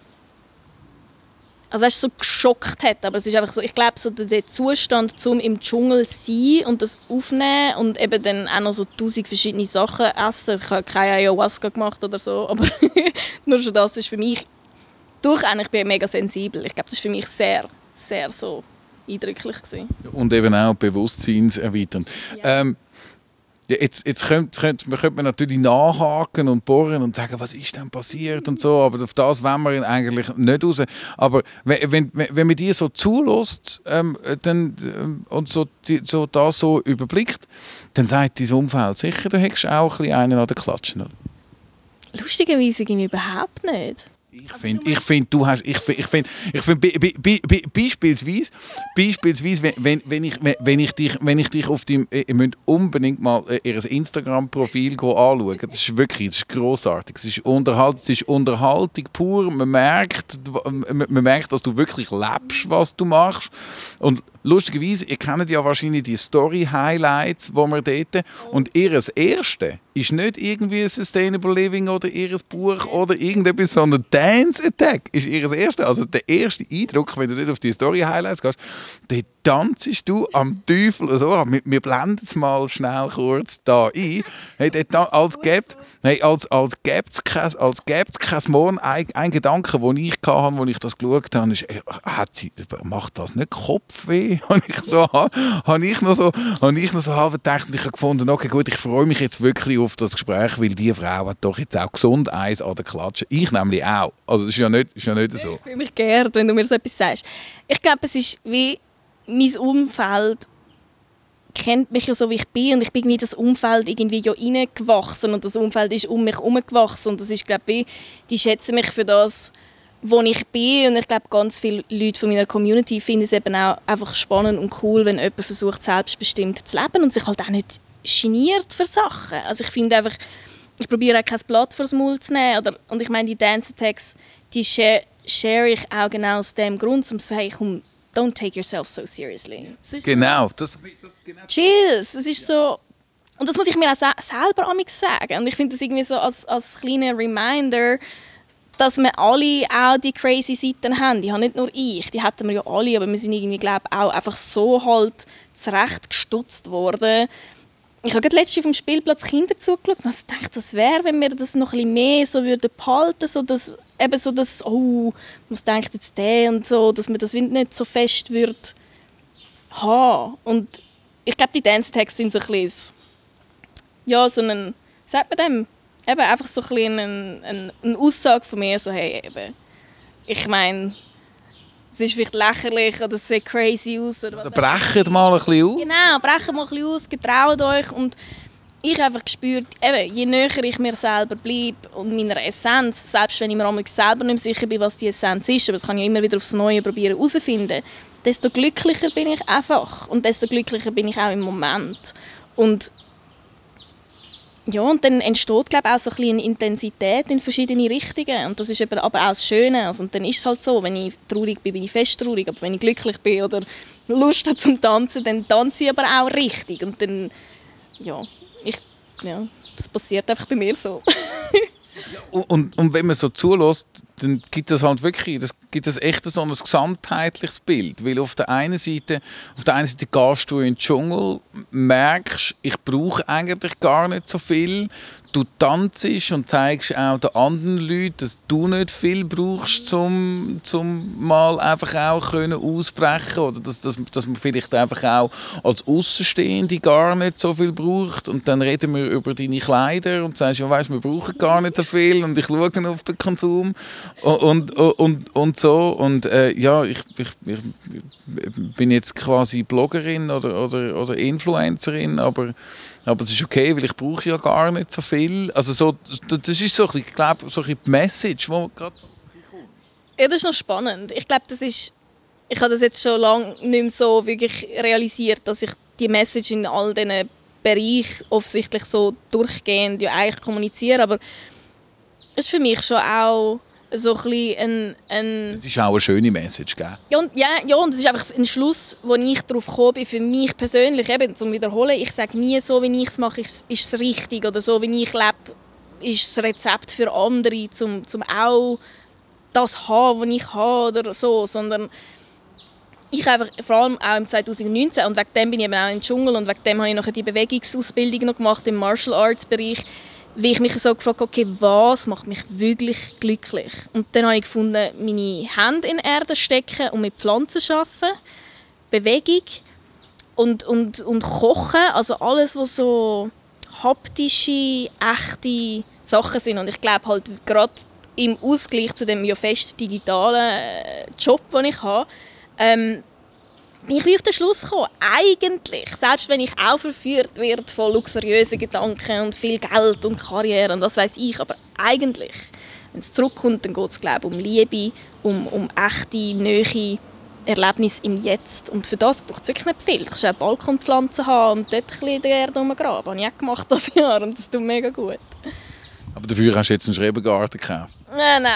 so geschockt hat, aber es ist einfach so, ich glaube, so der Zustand, zum im Dschungel sein und das aufnehmen und eben dann auch noch so 1000 verschiedene Sachen essen. Ich habe keine Ayahuasca gemacht oder so, aber nur schon das ist für mich, ich bin mega sensibel. Ich glaube, das ist für mich sehr, sehr so eindrücklich gewesen. Und eben auch bewusstseinserweiternd. Ja. Jetzt könnte man natürlich nachhaken und bohren und sagen, was ist denn passiert und so, aber auf das wollen wir eigentlich nicht raus. Aber wenn man dir so zulässt und so das so überblickt, dann sagt dein Umfeld sicher, du hättest auch ein bisschen einen an der Klatschen. Oder? Lustigerweise irgendwie überhaupt nicht. Ich finde, beispielsweise, wenn ich dich auf deinem, ihr müsst unbedingt mal ihr Instagram-Profil anschauen. Das ist grossartig. Es ist Unterhaltung pur. Man merkt, dass du wirklich lebst, was du machst. Und lustigerweise, ihr kennt ja wahrscheinlich die Story-Highlights, die wir dort, und ihr Erste ist nicht irgendwie ein Sustainable Living oder ihr Buch oder irgendetwas, sondern Dance Attack ist ihr Erste. Also der erste Eindruck, wenn du nicht auf die Story-Highlights gehst, dann tanzst du am Teufel so. Wir blenden es mal schnell kurz da ein. Hey, als gäbe es kein Morgen. Ein Gedanke, den ich hatte, als ich das geschaut habe, ist, macht das nicht Kopfweh? Habe ich noch so halb gedacht und ich habe gefunden, okay, gut, ich freue mich jetzt wirklich auf das Gespräch, weil die Frau hat doch jetzt auch gesund eins an der Klatsche. Ich nämlich auch. Also das ist ja nicht so. Ich fühle mich geehrt, wenn du mir so etwas sagst. Ich glaube, es ist wie mein Umfeld kennt mich ja so, wie ich bin, und ich bin in das Umfeld irgendwie ja reingewachsen und das Umfeld ist um mich herumgewachsen und das ist, glaube ich, die schätzen mich für das, wo ich bin, und ich glaube, ganz viele Leute von meiner Community finden es eben auch einfach spannend und cool, wenn jemand versucht, selbstbestimmt zu leben und sich halt auch nicht geniert für Sachen. Also ich finde einfach, ich probiere auch kein Blatt vors Maul zu nehmen, und ich meine, die Dance-Attacks, die share ich auch genau aus dem Grund, um zu sagen, don't take yourself so seriously. Genau. Genau. Chills. Es ist so, und das muss ich mir auch selber sagen. Und ich finde das irgendwie so als kleiner Reminder, dass wir alle auch die crazy Seiten haben. Die haben nicht nur ich, die hatten wir ja alle, aber wir sind irgendwie, glaube ich, auch einfach so halt zurechtgestutzt worden. Ich habe gerade letztens auf dem Spielplatz Kinder zugeschaut und ich dachte, was wäre, wenn wir das noch ein bisschen mehr so würden behalten, so dass eben so das, oh, was denkt jetzt der und so, dass man das nicht so fest wird haben. Und ich glaube, die Dance-Tags sind so ein bisschen, ja, so ein, wie sagt man dem? Eben einfach so ein bisschen eine Aussage von mir, so hey, eben, ich meine, es ist vielleicht lächerlich oder es sieht crazy aus. Oder brecht mal ein bisschen aus. Genau, brecht mal ein bisschen aus, getraut euch. Und ich habe einfach gespürt, eben, je näher ich mir selber bleibe und meiner Essenz, selbst wenn ich mir selber nicht sicher bin, was die Essenz ist, aber das kann ich immer wieder aufs Neue probieren herauszufinden, desto glücklicher bin ich einfach. Und desto glücklicher bin ich auch im Moment. Und ja, und dann entsteht, glaube ich, auch so ein bisschen eine Intensität in verschiedene Richtungen. Und das ist eben aber auch das Schöne. Also, und dann ist es halt so, wenn ich traurig bin, bin ich fest traurig. Aber wenn ich glücklich bin oder Lust habe zum Tanzen, dann tanze ich aber auch richtig. Und dann, ja, das passiert einfach bei mir so. Und wenn man so zulässt, dann gibt es halt wirklich, das gibt es echt so ein gesamtheitliches Bild, weil auf der einen Seite gehst du in den Dschungel, merkst, ich brauche eigentlich gar nicht so viel, du tanzt und zeigst auch den anderen Leuten, dass du nicht viel brauchst, zum mal einfach auch können ausbrechen oder dass man vielleicht einfach auch als Außenstehende gar nicht so viel braucht und dann reden wir über deine Kleider und sagst, ja, weißt, wir brauchen gar nicht so viel und ich schaue auf den Konsum und so und ja, ich bin jetzt quasi Bloggerin oder Influencerin, aber es ist okay, weil ich brauche ja gar nicht so viel. Also so, das ist so, ich glaube, so die Message, die gerade so kommt. Ja, das ist noch spannend. Ich glaube, ich habe das jetzt schon lange nicht mehr so wirklich realisiert, dass ich die Message in all diesen Bereichen offensichtlich so durchgehend ja eigentlich kommuniziere. Aber es ist für mich schon auch so ein bisschen Es ist auch eine schöne Message, gell? Ja, und es ist einfach ein Schluss, wo ich darauf gekommen bin, für mich persönlich, eben zum Wiederholen. Ich sage nie, so wie ich es mache, ist es richtig. Oder so wie ich lebe, ist das Rezept für andere, zum auch das haben, was ich habe oder so. Sondern ich einfach, vor allem auch im 2019, und wegen dem bin ich eben auch in den Dschungel und wegen dem habe ich nachher die Bewegungsausbildung noch gemacht im Martial Arts Bereich, wie ich mich so gefragt habe, okay, was macht mich wirklich glücklich? Und dann habe ich gefunden, meine Hände in die Erde stecken und mit Pflanzen arbeiten, Bewegung und Kochen, also alles, was so haptische, echte Sachen sind. Und ich glaube halt gerade im Ausgleich zu dem ja fest digitalen Job, den ich habe, bin ich auf den Schluss gekommen, eigentlich, selbst wenn ich auch verführt werde von luxuriösen Gedanken und viel Geld und Karriere und was weiß ich, aber eigentlich, wenn es zurückkommt, dann geht es, glaube ich, um Liebe, um echte, neue Erlebnisse im Jetzt. Und für das braucht es wirklich nicht viel. Du kannst auch Balkonpflanzen haben und dort ein bisschen in der Erde rumgraben. Das habe ich auch gemacht dieses Jahr und das tut mega gut. Aber dafür hast du jetzt einen Schrebergarten gekauft? Nein.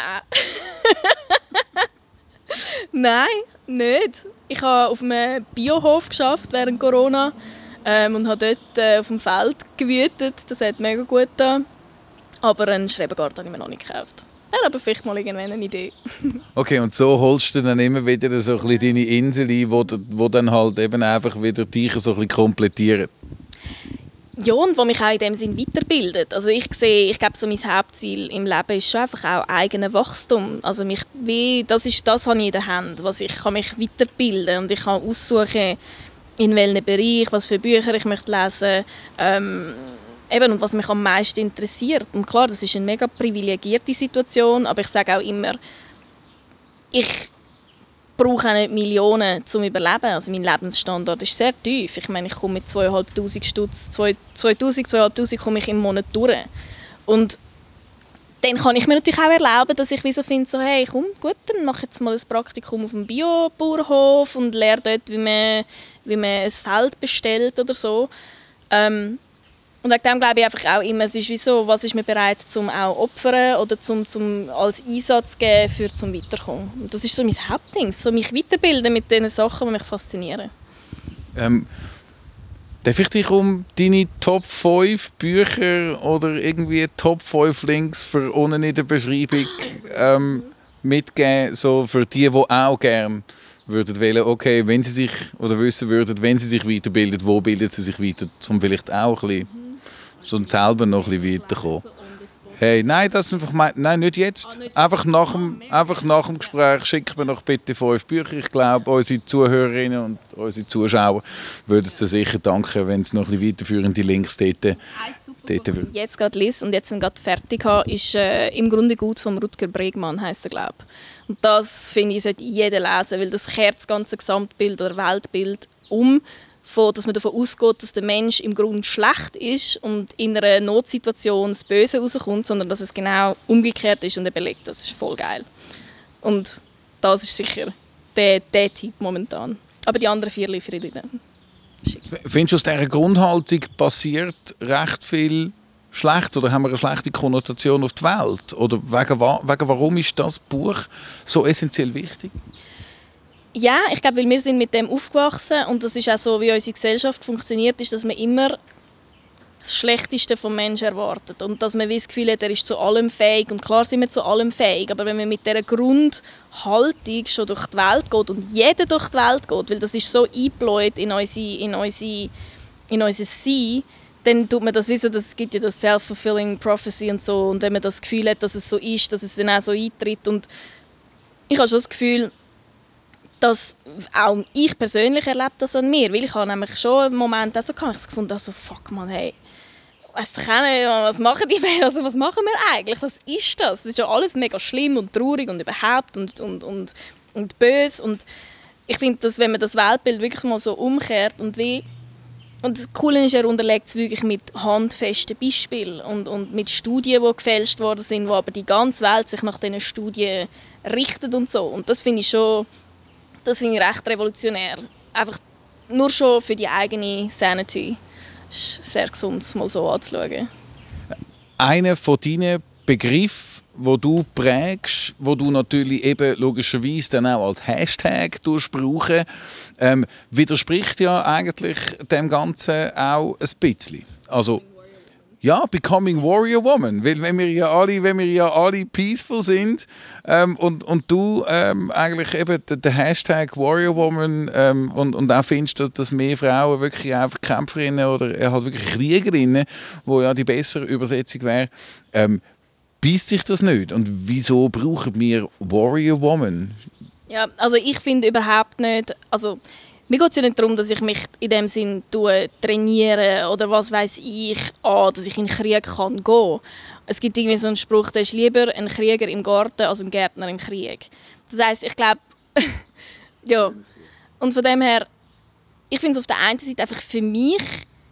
Nein, nicht. Ich habe auf einem Biohof gearbeitet während Corona und habe dort auf dem Feld gewütet. Das hat mega gut getan. Aber einen Schrebergarten habe ich mir noch nicht gekauft. Ja, aber vielleicht mal irgendwann eine Idee. Okay, und so holst du dann immer wieder so ein bisschen deine Insel ein, wo dann halt eben einfach wieder dich so ein bisschen komplettieren. Ja, und was mich auch in dem Sinn weiterbildet. Also ich glaube, so mein Hauptziel im Leben ist schon einfach auch eigenes Wachstum. Also das habe ich in der Hand. Ich kann mich weiterbilden und ich kann aussuchen, in welchem Bereich, was für Bücher ich möchte lesen eben, und was mich am meisten interessiert. Und klar, das ist eine mega privilegierte Situation, aber ich sage auch immer, ich brauche auch nicht Millionen zum Überleben. Also mein Lebensstandard ist sehr tief. Ich meine, ich komme mit 2'500 Stutz, 2'500 komme ich im Monat durch. Und dann kann ich mir natürlich auch erlauben, dass ich so finde, so, hey, komm, gut, dann mache ich jetzt mal ein Praktikum auf dem Biobauernhof und lerne dort, wie man ein Feld bestellt oder so. Und wegen dem glaube ich einfach auch immer, es ist wie so, was ist man bereit zum auch opfern oder zum als Einsatz geben für zum Weiterkommen. Und das ist so mein Hauptding, so mich weiterbilden mit den Sachen, die mich faszinieren. Darf ich dich um deine Top 5 Bücher oder irgendwie Top 5 Links für unten in der Beschreibung mitgeben, so für die auch gerne würden wählen, okay, wenn sie sich oder wissen würden, wenn sie sich weiterbilden, wo bilden sie sich weiter, um vielleicht auch ein bisschen so selber noch ein bisschen weiterkommen. Hey, nein, nein, nicht jetzt. Einfach nach dem Gespräch schickt mir noch bitte 5 Bücher. Ich glaube, unsere Zuhörerinnen und unsere Zuschauer würden es sicher danken, wenn es noch ein bisschen weiterführende Links dort würden. Jetzt gerade lese und jetzt gerade fertig habe, ist «Im Grunde gut» von Rutger Bregmann, heisst er, glaube ich. Und das, finde ich, sollte jeder lesen, weil das kehrt das ganze Gesamtbild oder Weltbild dass man davon ausgeht, dass der Mensch im Grunde schlecht ist und in einer Notsituation das Böse rauskommt, sondern dass es genau umgekehrt ist und er belegt. Das ist voll geil. Und das ist sicher der Typ momentan. Aber die anderen 4 liefere ich dann. Findest du, aus dieser Grundhaltung passiert recht viel schlecht oder haben wir eine schlechte Konnotation auf die Welt? Oder wegen warum ist das Buch so essentiell wichtig? Ja, ich glaube, weil wir sind mit dem aufgewachsen und das ist auch so, wie unsere Gesellschaft funktioniert, ist, dass man immer das Schlechteste vom Menschen erwartet und dass man das Gefühl hat, er ist zu allem fähig. Und klar sind wir zu allem fähig, aber wenn man mit dieser Grundhaltung schon durch die Welt geht und jeder durch die Welt geht, weil das ist so eingebläut in unser Sein, dann tut man das wissen, das gibt ja das Self-Fulfilling Prophecy und so. Und wenn man das Gefühl hat, dass es so ist, dass es dann auch so eintritt. Und ich habe schon das Gefühl, dass auch ich persönlich erlebe das an mir, weil ich habe nämlich schon einen Moment auch so gehabt, ich gefunden, also fuck man, hey, was machen die Menschen, also was machen wir eigentlich, was ist das? Das ist ja alles mega schlimm und traurig und überhaupt und böse und ich finde, dass wenn man das Weltbild wirklich mal so umkehrt und das Coole ist, er unterlegt es wirklich mit handfesten Beispielen und mit Studien, die gefälscht worden sind, wo aber die ganze Welt sich nach diesen Studien richtet und so. Und das finde ich recht revolutionär. Einfach nur schon für die eigene Sanity. Es ist sehr gesund, es mal so anzuschauen. Einer von deinen Begriffen, wo du prägst, wo du natürlich eben logischerweise dann auch als Hashtag brauchen, widerspricht ja eigentlich dem Ganzen auch ein bisschen. Also ja, Becoming Warrior Woman, weil wenn wir ja alle peaceful sind und du eigentlich eben den Hashtag Warrior Woman und auch findest, dass mehr Frauen wirklich einfach Kämpferinnen oder halt wirklich Kriegerinnen, wo ja die bessere Übersetzung wäre, beißt sich das nicht? Und wieso brauchen wir Warrior Woman? Ja, also ich finde überhaupt nicht, also mir geht es ja nicht darum, dass ich mich in dem Sinn trainiere oder was weiß ich, dass ich in den Krieg kann gehen. Es gibt irgendwie so einen Spruch, der ist lieber ein Krieger im Garten als ein Gärtner im Krieg. Das heisst, ich glaube, ja. Und von dem her, ich finde es auf der einen Seite einfach für mich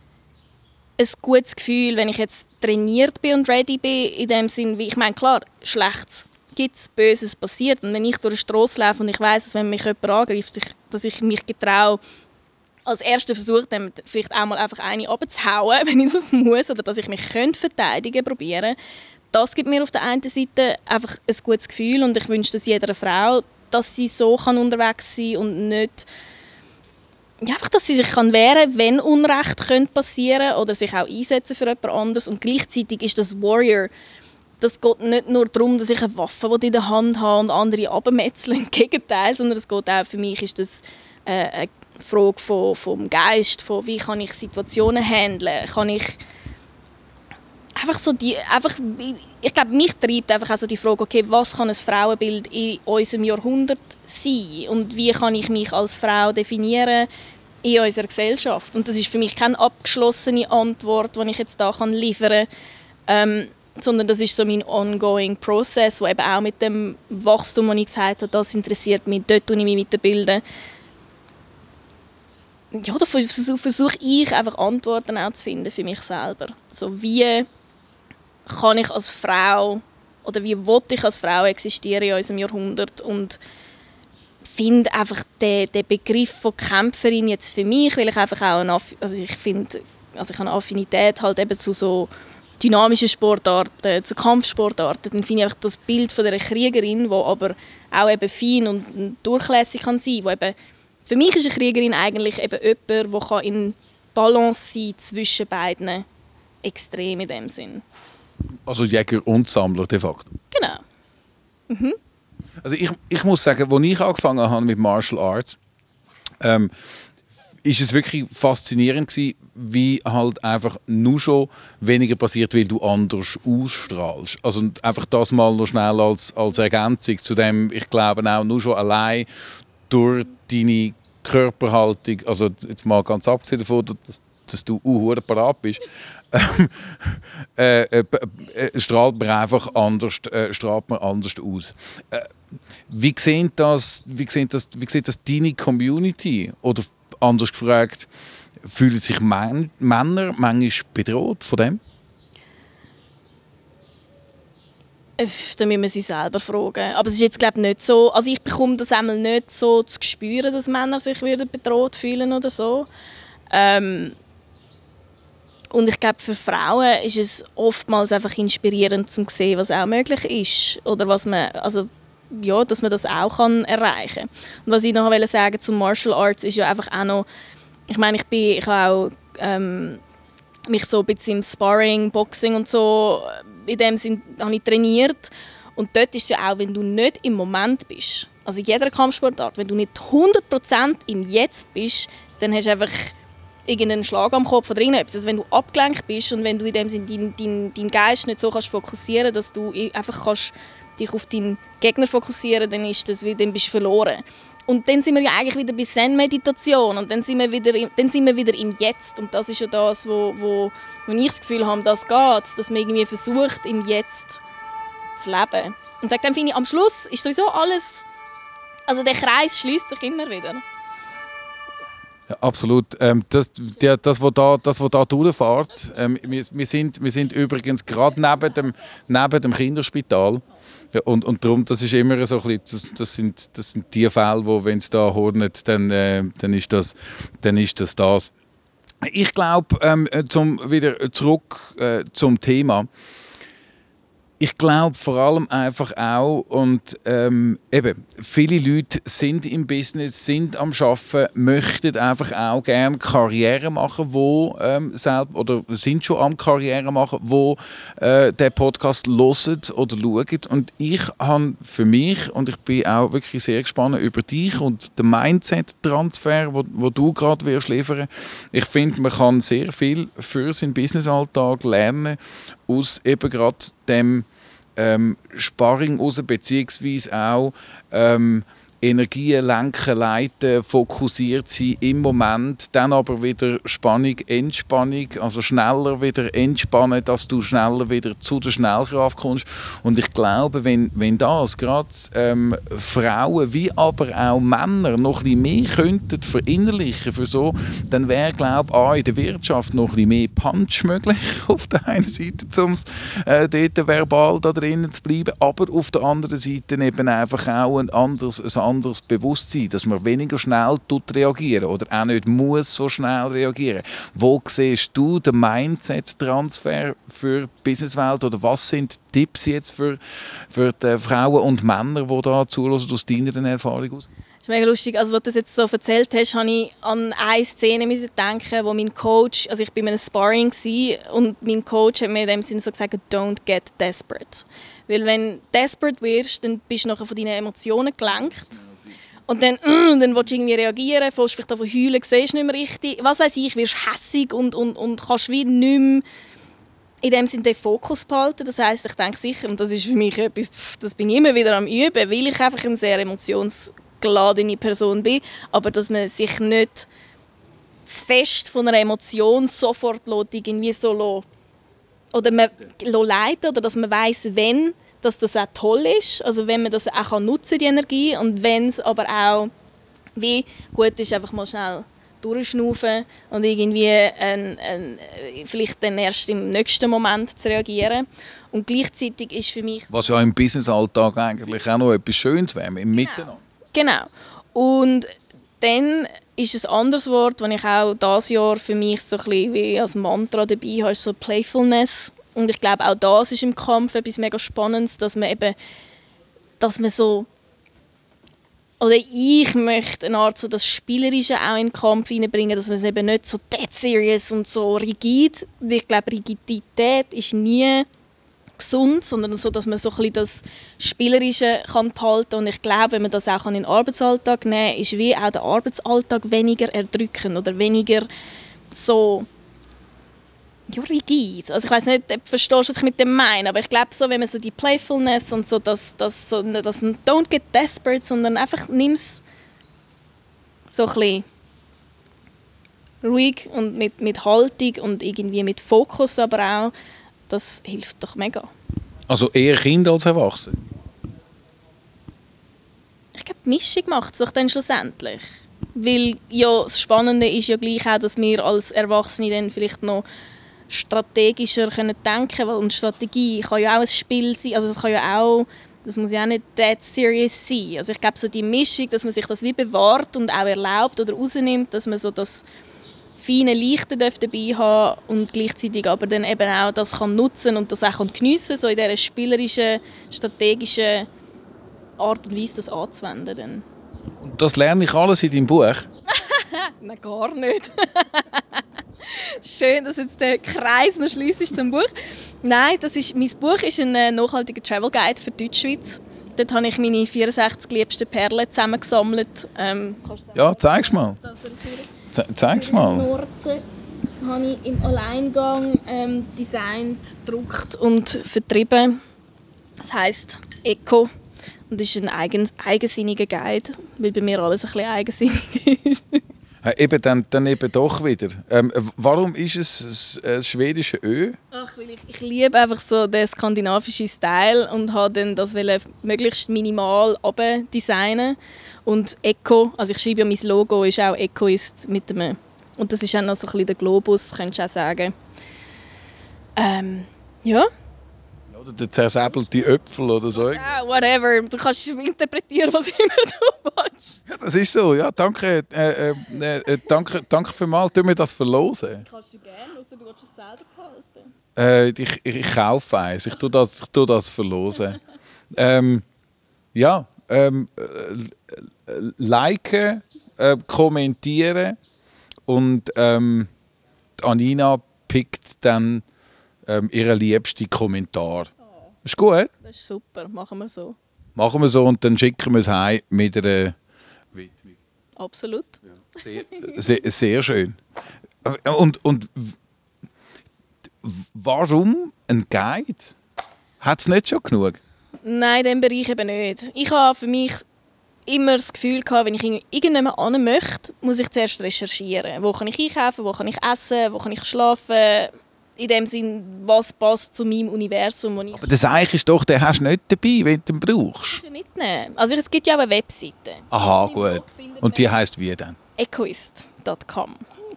ein gutes Gefühl, wenn ich jetzt trainiert bin und ready bin, in dem Sinn, wie ich meine, klar, Schlechtes gibt es, Böses passiert. Und wenn ich durch die Straße laufe und ich weiss, dass wenn mich jemand angreift, dass ich mich getraue, als erster Versuch dann vielleicht auch mal einfach eine runterzuhauen, wenn ich das muss, oder dass ich mich verteidigen probieren. Das gibt mir auf der einen Seite einfach ein gutes Gefühl und ich wünsche das jeder Frau, dass sie so unterwegs sein kann und nicht ja, einfach, dass sie sich wehren kann, wenn Unrecht passieren könnte oder sich auch einsetzen für jemand anderes. Und gleichzeitig ist das Warrior, das geht nicht nur darum, dass ich eine Waffe in der Hand habe und andere abmetzle, im Gegenteil, sondern es geht auch, für mich ist das eine Frage vom Geist, von wie kann ich Situationen handeln, kann ich einfach so ich glaube, mich treibt einfach auch so die Frage, okay, was kann ein Frauenbild in unserem Jahrhundert sein und wie kann ich mich als Frau definieren in unserer Gesellschaft. Und das ist für mich keine abgeschlossene Antwort, die ich jetzt da liefern kann, sondern das ist so mein ongoing Process, der eben auch mit dem Wachstum, das ich gesagt habe, das interessiert mich, dort tue ich mich weiterbilden. Ja, da versuche ich einfach Antworten auch zu finden für mich selber. So, wie kann ich als Frau oder wie will ich als Frau existieren in unserem Jahrhundert und finde einfach den Begriff von Kämpferin jetzt für mich, weil ich einfach auch ich habe eine Affinität halt eben zu so dynamischen Sportarten, zu Kampfsportarten, dann finde ich einfach das Bild von einer Kriegerin, die aber auch eben fein und durchlässig kann sein, wo eben für mich ist eine Kriegerin eigentlich eben jemand, der in Balance sein kann zwischen beiden Extremen in dem Sinn. Also Jäger und Sammler de facto. Genau. Mhm. Also ich muss sagen, als ich angefangen habe mit Martial Arts, ist es wirklich faszinierend gewesen, wie halt einfach nur schon weniger passiert, weil du anders ausstrahlst. Also einfach das mal noch schnell als Ergänzung zu dem, ich glaube auch nur schon allein durch deine Körperhaltung, also jetzt mal ganz abgesehen davon, dass du parat bist, strahlt man einfach anders, aus. Wie sieht das deine Community? Oder anders gefragt, fühlen sich Männer manchmal bedroht von dem? Da müssen wir sie selber fragen. Aber es ist jetzt, glaube ich, nicht so. Also ich bekomme das einmal nicht so zu spüren, dass Männer sich bedroht fühlen oder so. Und ich glaube, für Frauen ist es oftmals einfach inspirierend, zu sehen, was auch möglich ist. Oder was man, also, ja, dass man das auch erreichen kann. Und was ich noch sagen zum Martial Arts ist ja einfach auch noch, ich meine, ich habe auch mich so ein bisschen im Sparring, Boxing und so in dem Sinn habe ich trainiert. Und dort ist es ja auch, wenn du nicht im Moment bist, also in jeder Kampfsportart, wenn du nicht 100% im Jetzt bist, dann hast du einfach irgendeinen Schlag am Kopf oder irgendetwas. Also wenn du abgelenkt bist und wenn du in dem Sinn deinen Geist nicht so kannst fokussieren, dass du einfach kannst dich auf deinen Gegner fokussieren, dann bist du verloren. Und dann sind wir ja eigentlich wieder bei Zen-Meditation und dann sind wir wieder im Jetzt. Und das ist ja das, wo ich das Gefühl habe, das geht, dass man irgendwie versucht, im Jetzt zu leben. Und dann finde ich, am Schluss ist sowieso alles, also der Kreis schließt sich immer wieder. Ja, absolut. Das, was da durchfährt, wir sind übrigens gerade neben dem Kinderspital. Ja, und darum, das ist immer so ein bisschen, das sind die Fälle, wo, wenn es da hornet, dann ist das. Ich glaube, wieder zurück zum Thema. Ich glaube vor allem einfach auch, und eben, viele Leute sind im Business, sind am Arbeiten, möchten einfach auch gerne Karriere machen, oder sind schon am Karriere machen, wo den Podcast hören oder schauen. Und ich habe für mich, und ich bin auch wirklich sehr gespannt über dich und den Mindset-Transfer, wo du gerade wirst liefern. Ich finde, man kann sehr viel für seinen Business-Alltag lernen, aus eben gerade dem Sparring raus, beziehungsweise auch Energien lenken, leiten, fokussiert sein im Moment, dann aber wieder Spannung, Entspannung, also schneller wieder entspannen, dass du schneller wieder zu der Schnellkraft kommst. Und ich glaube, wenn das gerade Frauen wie aber auch Männer noch ein bisschen mehr könnten verinnerlichen für so, dann wäre, glaube ich, in der Wirtschaft noch ein bisschen mehr Punch möglich auf der einen Seite, um dort verbal da drinnen zu bleiben, aber auf der anderen Seite eben einfach auch ein anderes Bewusstsein, dass man weniger schnell reagieren oder auch nicht muss so schnell reagieren. Wo siehst du den Mindset-Transfer für die Businesswelt oder was sind Tipps jetzt für die Frauen und Männer, die da zuhören, aus deiner Erfahrung aus? Das ist mega lustig. Also, als du das jetzt so erzählt hast, habe ich an eine Szene denken, wo mein Coach, also ich war in einem Sparring und mein Coach hat mir in dem Sinne so gesagt, don't get desperate. Weil wenn du desperate wirst, dann bist du nachher von deinen Emotionen gelenkt. Und dann willst du irgendwie reagieren, fällst vielleicht an heulen, siehst nicht mehr richtig. Was weiss ich, wirst hässig und kannst wie nicht mehr in dem Sinne den Fokus behalten. Das heisst, ich denke sicher, und das ist für mich etwas, das bin ich immer wieder am Üben, weil ich einfach eine sehr emotionsgeladene Person bin, aber dass man sich nicht zu fest von einer Emotion sofort irgendwie so lässt, oder man leiten, oder dass man weiss, wenn dass das auch toll ist, also wenn man das auch nutzen kann, die Energie, und wenn es aber auch wie gut ist, einfach mal schnell durchschnaufen und irgendwie vielleicht dann erst im nächsten Moment zu reagieren. Und gleichzeitig ist für mich... Was ja im Business-Alltag eigentlich auch noch etwas Schönes wäre, im Miteinander. Genau. Und dann ist ein anderes Wort, das ich auch dieses Jahr für mich so ein bisschen wie als Mantra dabei habe, ist so Playfulness. Und ich glaube, auch das ist im Kampf etwas mega Spannendes, dass man so, oder ich möchte eine Art so das Spielerische auch in den Kampf hineinbringen, dass man es eben nicht so dead serious und so rigid, weil ich glaube, Rigidität ist nie gesund, sondern so, dass man so ein bisschen das Spielerische kann behalten kann. Und ich glaube, wenn man das auch in den Arbeitsalltag nehmen kann, ist wie auch der Arbeitsalltag weniger erdrückend oder weniger so... Ja, rigid. Also ich weiss nicht, ob du verstehst, was ich mit dem meine, aber ich glaube so, wenn man so die Playfulness und so, das don't get desperate, sondern einfach nimm es so ein bisschen ruhig und mit Haltung und irgendwie mit Fokus aber auch, das hilft doch mega. Also eher Kinder als Erwachsene? Ich glaube, die Mischung macht es doch dann schlussendlich. Weil ja, das Spannende ist ja gleich auch, dass wir als Erwachsene dann vielleicht noch strategischer denken können, weil eine Strategie kann ja auch ein Spiel sein, also das muss ja auch nicht that serious sein. Also ich glaube, so die Mischung, dass man sich das wie bewahrt und auch erlaubt oder rausnimmt, dass man so das feine Leichte dabei haben und gleichzeitig aber dann eben auch das kann nutzen und das auch geniessen kann, so in dieser spielerischen, strategischen Art und Weise das anzuwenden. Dann. Und das lerne ich alles in deinem Buch? Nein, gar nicht. schön, dass jetzt der Kreis noch schließt zum Buch. Nein, mein Buch ist ein nachhaltiger Travel Guide für Deutschschweiz. Dort habe ich meine 64 liebsten Perlen zusammengesammelt. Ja, zeig's mal. Zeig's mal. Norzen habe ich im Alleingang designt, gedruckt und vertrieben. Das heisst Eco. Und ist ein eigensinniger Guide, weil bei mir alles ein bisschen eigensinnig ist. Eben dann eben doch wieder. Warum ist es ein schwedische Ö? Ach, weil ich liebe einfach so den skandinavischen Style und habe dann das möglichst minimal designen. Und Eco, also ich schreibe ja, mein Logo ist auch Ecoist mit dem. Und das ist auch noch so ein bisschen der Globus, könntest du auch sagen. Ja. Oder der zersäbelte Äpfel oder so. Ja, whatever. Du kannst interpretieren, was immer du willst. Ja, das ist so. Ja, danke, danke vielmals. Tun wir das verlosen? Kannst du gerne, außer du willst es selber behalten. Ich kaufe eins. Ich tue das verlosen. Liken, kommentieren und Anina pickt dann ihren liebsten Kommentar. Ist gut? Das ist super, machen wir so. Machen wir so und dann schicken wir es heim mit einer Widmung. Absolut. Ja. Sehr schön. Und warum ein Guide? Hat es nicht schon genug? Nein, in diesem Bereich eben nicht. Ich habe für mich immer das Gefühl gehabt, wenn ich irgendjemand hin möchte, muss ich zuerst recherchieren. Wo kann ich einkaufen, wo kann ich essen, wo kann ich schlafen? In dem Sinn, was passt zu meinem Universum. Aber das Eich ist doch, den hast du nicht dabei, wenn du ihn brauchst. Mitnehmen. Also es gibt ja auch eine Webseite. Aha, gut. Und die heisst wie denn? Ecoist.com.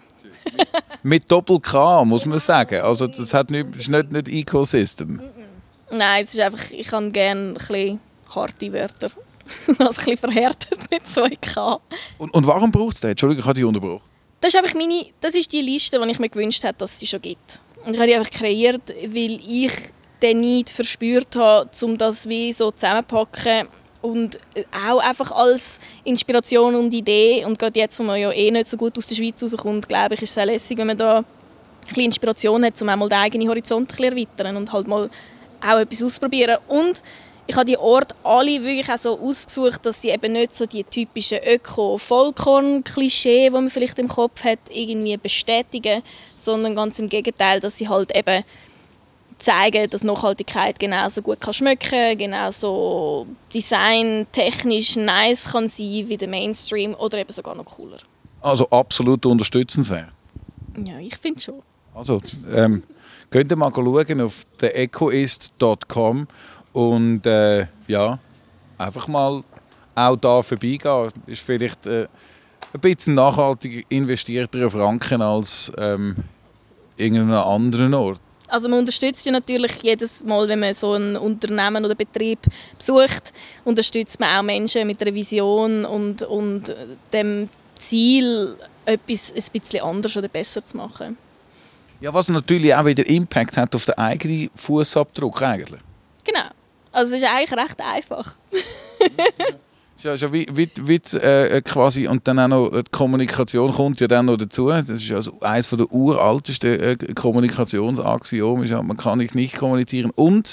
Mit Doppel-K, muss man sagen. Also das ist nicht Ecosystem. Nein, es ist einfach, ich habe gerne ein bisschen harte Wörter. Also ein bisschen verhärtet mit 2K. Und warum braucht es den? Entschuldigung, ich habe dich unterbrochen. Das ist die Liste, die ich mir gewünscht habe, dass sie schon gibt. Und ich habe die einfach kreiert, weil ich den Need verspürt habe, um das wie so zusammenzupacken und auch einfach als Inspiration und Idee. Und gerade jetzt, wo man ja nicht so gut aus der Schweiz rauskommt, glaube ich, ist es sehr lässig, wenn man da ein bisschen Inspiration hat, um auch mal den eigenen Horizont ein bisschen erweitern und halt mal auch etwas ausprobieren. Und ich habe die Orte alle wirklich auch so ausgesucht, dass sie eben nicht so die typischen Öko-Vollkorn-Klischee, die man vielleicht im Kopf hat, irgendwie bestätigen, sondern ganz im Gegenteil, dass sie halt eben zeigen, dass Nachhaltigkeit genauso gut schmecken kann, genauso designtechnisch nice kann sein wie der Mainstream oder eben sogar noch cooler. Also absolut unterstützenswert. Ja, ich finde schon. Also, könnt ihr mal schauen auf ecoist.com und einfach mal auch da vorbeigehen. Ist vielleicht ein bisschen nachhaltiger investierter Franken als irgendeinem anderen Ort. Also man unterstützt ja natürlich jedes Mal, wenn man so ein Unternehmen oder Betrieb besucht, unterstützt man auch Menschen mit einer Vision und dem Ziel, etwas ein bisschen anders oder besser zu machen. Ja, was natürlich auch wieder Impact hat auf den eigenen Fußabdruck eigentlich. Genau. Also es ist eigentlich recht einfach. Ja, wie quasi, und dann auch noch die Kommunikation kommt ja dann noch dazu. Das ist also eines der uraltesten Kommunikationsaxiomen, ist ja, man kann nicht kommunizieren. Und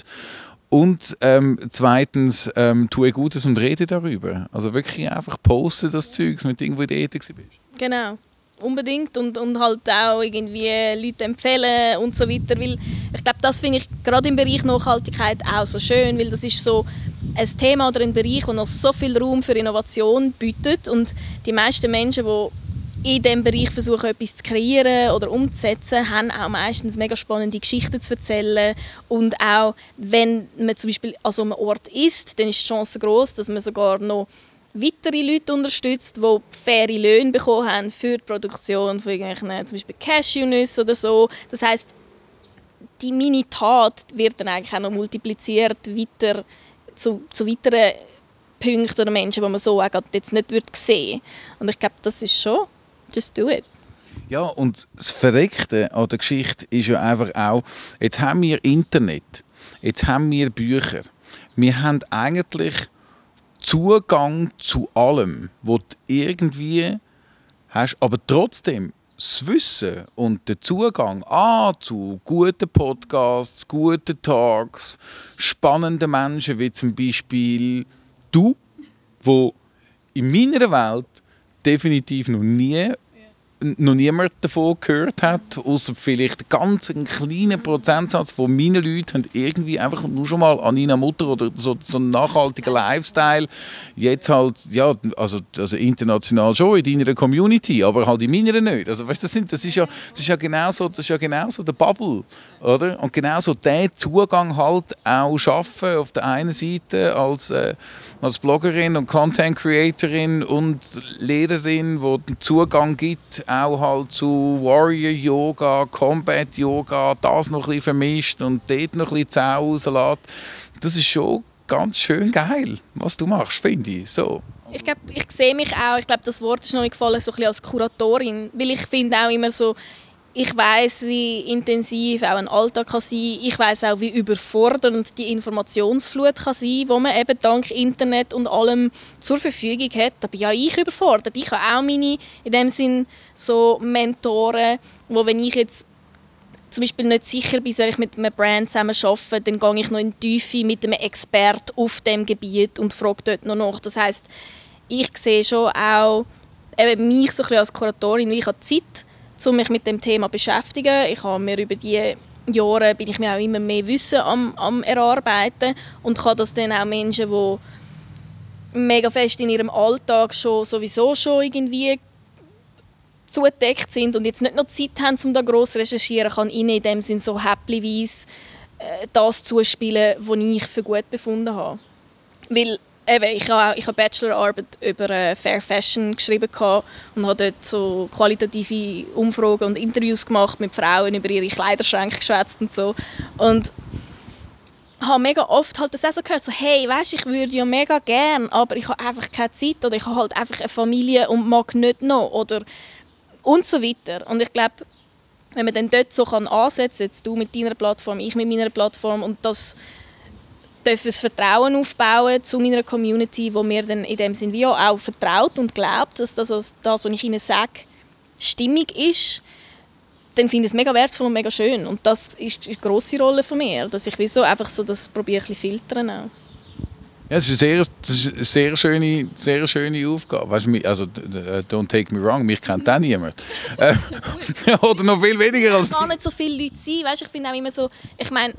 zweitens, tue Gutes und rede darüber. Also wirklich einfach poste das Zeugs mit irgendwo in der Ethik bist. Genau. Unbedingt und halt auch irgendwie Leute empfehlen und so weiter, weil ich glaube, das finde ich gerade im Bereich Nachhaltigkeit auch so schön, weil das ist so ein Thema oder ein Bereich, der noch so viel Raum für Innovation bietet und die meisten Menschen, die in diesem Bereich versuchen, etwas zu kreieren oder umzusetzen, haben auch meistens mega spannende Geschichten zu erzählen und auch, wenn man zum Beispiel an so einem Ort ist, dann ist die Chance groß, dass man sogar noch weitere Leute unterstützt, die faire Löhne bekommen haben für die Produktion von irgendwelchen, zum Beispiel Cashewnüsse oder so. Das heisst, die Mini-Tat wird dann eigentlich auch noch multipliziert weiter zu weiteren Punkten oder Menschen, die man so auch jetzt nicht sehen würde. Und ich glaube, das ist schon just do it. Ja, und das Verrückte an der Geschichte ist ja einfach auch, jetzt haben wir Internet, jetzt haben wir Bücher. Wir haben eigentlich Zugang zu allem, was du irgendwie hast, aber trotzdem das Wissen und der Zugang zu guten Podcasts, guten Talks, spannenden Menschen wie zum Beispiel du, wo in meiner Welt definitiv noch niemand davon gehört hat, außer vielleicht ganz einen kleinen Prozentsatz von meinen Leuten haben irgendwie einfach nur schon mal an Nina Mutter oder so einen nachhaltigen Lifestyle. Jetzt halt, ja, also international schon in deiner Community, aber halt in meiner nicht. Also weißt, das ist ja genau so der Bubble, oder? Und genau so diesen Zugang halt auch schaffen auf der einen Seite als Bloggerin und Content Creatorin und Lehrerin, die den Zugang gibt auch halt zu Warrior Yoga, Combat Yoga, das noch ein bisschen vermischt und dort noch ein bisschen Zähne rauslässt. Das ist schon ganz schön geil, was du machst, finde ich. So. Ich glaube, ich sehe mich auch, ich glaube, das Wort ist noch nicht gefallen, so ein bisschen als Kuratorin, weil ich finde auch immer so, ich weiss, wie intensiv auch ein Alltag kann sein. Ich weiss auch, wie überfordernd die Informationsflut kann sein, die man eben dank Internet und allem zur Verfügung hat. Da bin ja ich überfordert. Ich habe auch meine, in dem Sinn, so Mentoren, wo wenn ich jetzt zum Beispiel nicht sicher bin, soll ich mit einem Brand zusammen arbeiten, dann gehe ich noch in die Tiefe mit einem Experten auf dem Gebiet und frage dort noch nach. Das heisst, ich sehe schon auch eben mich so ein bisschen als Kuratorin, weil ich habe Zeit, um mich mit dem Thema zu beschäftigen. Ich habe mir über die Jahre bin ich mir auch immer mehr Wissen am Erarbeiten und kann das dann auch Menschen, die mega fest in ihrem Alltag sowieso schon irgendwie zugedeckt sind und jetzt nicht noch Zeit haben, um da gross zu recherchieren, kann ihnen in dem Sinn so häppchenweise das zuspielen, was ich für gut befunden habe. Weil eben, ich habe Bachelorarbeit über Fair Fashion geschrieben und habe dort so qualitative Umfragen und Interviews gemacht mit Frauen über ihre Kleiderschränke geschwätzt und so. Und habe mega oft halt das auch so gehört, so, hey, weißt, ich würde ja mega gern, aber ich habe einfach keine Zeit oder ich habe halt einfach eine Familie und mag nicht noch oder und so weiter. Und ich glaube, wenn man dann dort so ansetzen kann, jetzt du mit deiner Plattform, ich mit meiner Plattform und das dürfen das Vertrauen aufbauen zu meiner Community, wo mir dann in dem Sinn wie auch vertraut und glaubt, dass das, was ich ihnen sage, stimmig ist, dann finde ich es mega wertvoll und mega schön. Und das ist eine grosse Rolle von mir, dass ich wie so einfach so das probiere ein bisschen filtern auch. Ja, das ist eine sehr schöne Aufgabe. Weißt du, also, don't take me wrong, mich kennt auch niemand. Oder noch viel weniger als... Es kann gar nicht so viele Leute sein. Weißt, ich finde auch immer so, ich meine,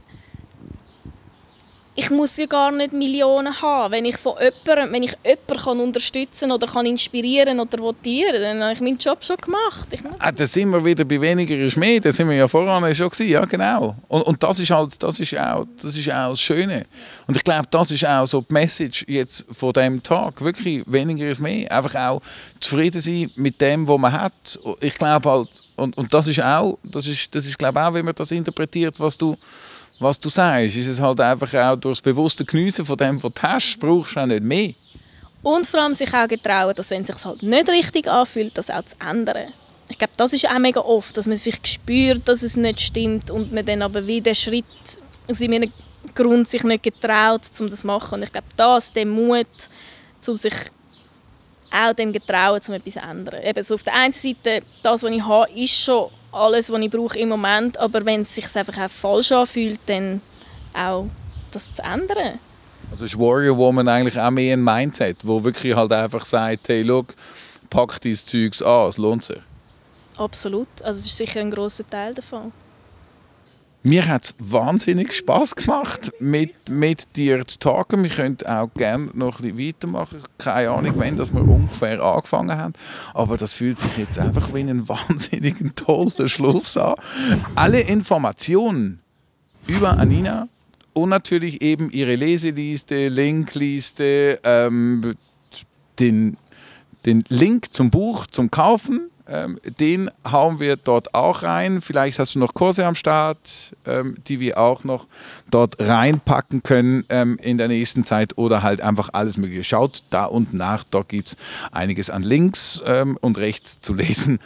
ich muss ja gar nicht Millionen haben. Wenn ich jemanden kann unterstützen oder kann inspirieren oder motivieren, dann habe ich meinen Job schon gemacht. Da sind wir wieder bei weniger ist mehr. Da sind wir ja voran schon gewesen. Ja, genau. Und das ist auch das Schöne. Und ich glaube, das ist auch so die Message jetzt von diesem Tag. Wirklich weniger ist mehr. Einfach auch zufrieden sein mit dem, was man hat. Ich glaube halt, und das ist glaube auch, wie man das interpretiert, was du sagst, ist es halt einfach auch durch das bewusste Geniessen von dem, was du hast, brauchst du auch nicht mehr. Und vor allem sich auch getrauen, dass wenn es sich halt nicht richtig anfühlt, das auch zu ändern. Ich glaube, das ist auch mega oft, dass man vielleicht spürt, dass es nicht stimmt und man dann aber wie den Schritt aus irgendeinem Grund sich nicht getraut, um das zu machen. Und ich glaube, der Mut, um sich auch dem getrauen, um etwas zu ändern. Eben so auf der einen Seite, das, was ich habe, ist schon alles, was ich brauche im Moment, aber wenn es sich einfach auch falsch anfühlt, dann auch das zu ändern. Also ist Warrior Woman eigentlich auch mehr ein Mindset, wo wirklich halt einfach sagt, hey, schau, pack dein Zeugs an, es lohnt sich. Absolut, also es ist sicher ein grosser Teil davon. Mir hat es wahnsinnig Spass gemacht, mit dir zu talken. Wir können auch gerne noch ein bisschen weitermachen. Keine Ahnung, wann wir ungefähr angefangen haben. Aber das fühlt sich jetzt einfach wie ein wahnsinnig toller Schluss an. Alle Informationen über Anina und natürlich eben ihre Leseliste, Linkliste, den Link zum Buch zum Kaufen, den hauen wir dort auch rein. Vielleicht hast du noch Kurse am Start, die wir auch noch dort reinpacken können in der nächsten Zeit oder halt einfach alles Mögliche. Schaut da unten nach, dort gibt es einiges an Links und rechts zu lesen.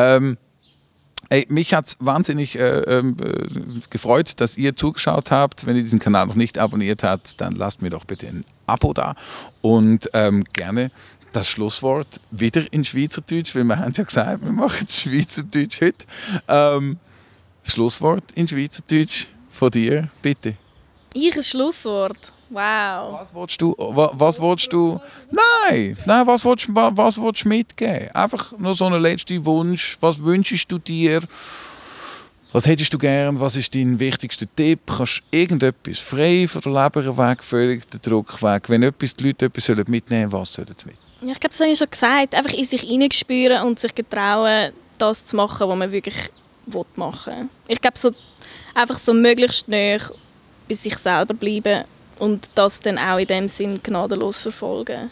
Mich hat es wahnsinnig gefreut, dass ihr zugeschaut habt. Wenn ihr diesen Kanal noch nicht abonniert habt, dann lasst mir doch bitte ein Abo da und gerne das Schlusswort wieder in Schweizerdeutsch, weil wir haben ja gesagt, wir machen Schweizerdeutsch heute. Schlusswort in Schweizerdeutsch von dir, bitte. Ich ein Schlusswort. Wow. Was willst du? Nein, was willst du mitgeben? Einfach nur so einen letzten Wunsch. Was wünschst du dir? Was hättest du gern? Was ist dein wichtigster Tipp? Kannst du irgendetwas frei von der Leber weg, völlig den Druck weg? Wenn die Leute etwas mitnehmen sollen, was sollen sie mitnehmen? Ja, ich glaube, das habe ich schon gesagt. Einfach in sich hineinspüren und sich getrauen, das zu machen, was man wirklich machen will. Ich glaube, einfach so möglichst nah bei sich selber bleiben und das dann auch in dem Sinn gnadenlos verfolgen.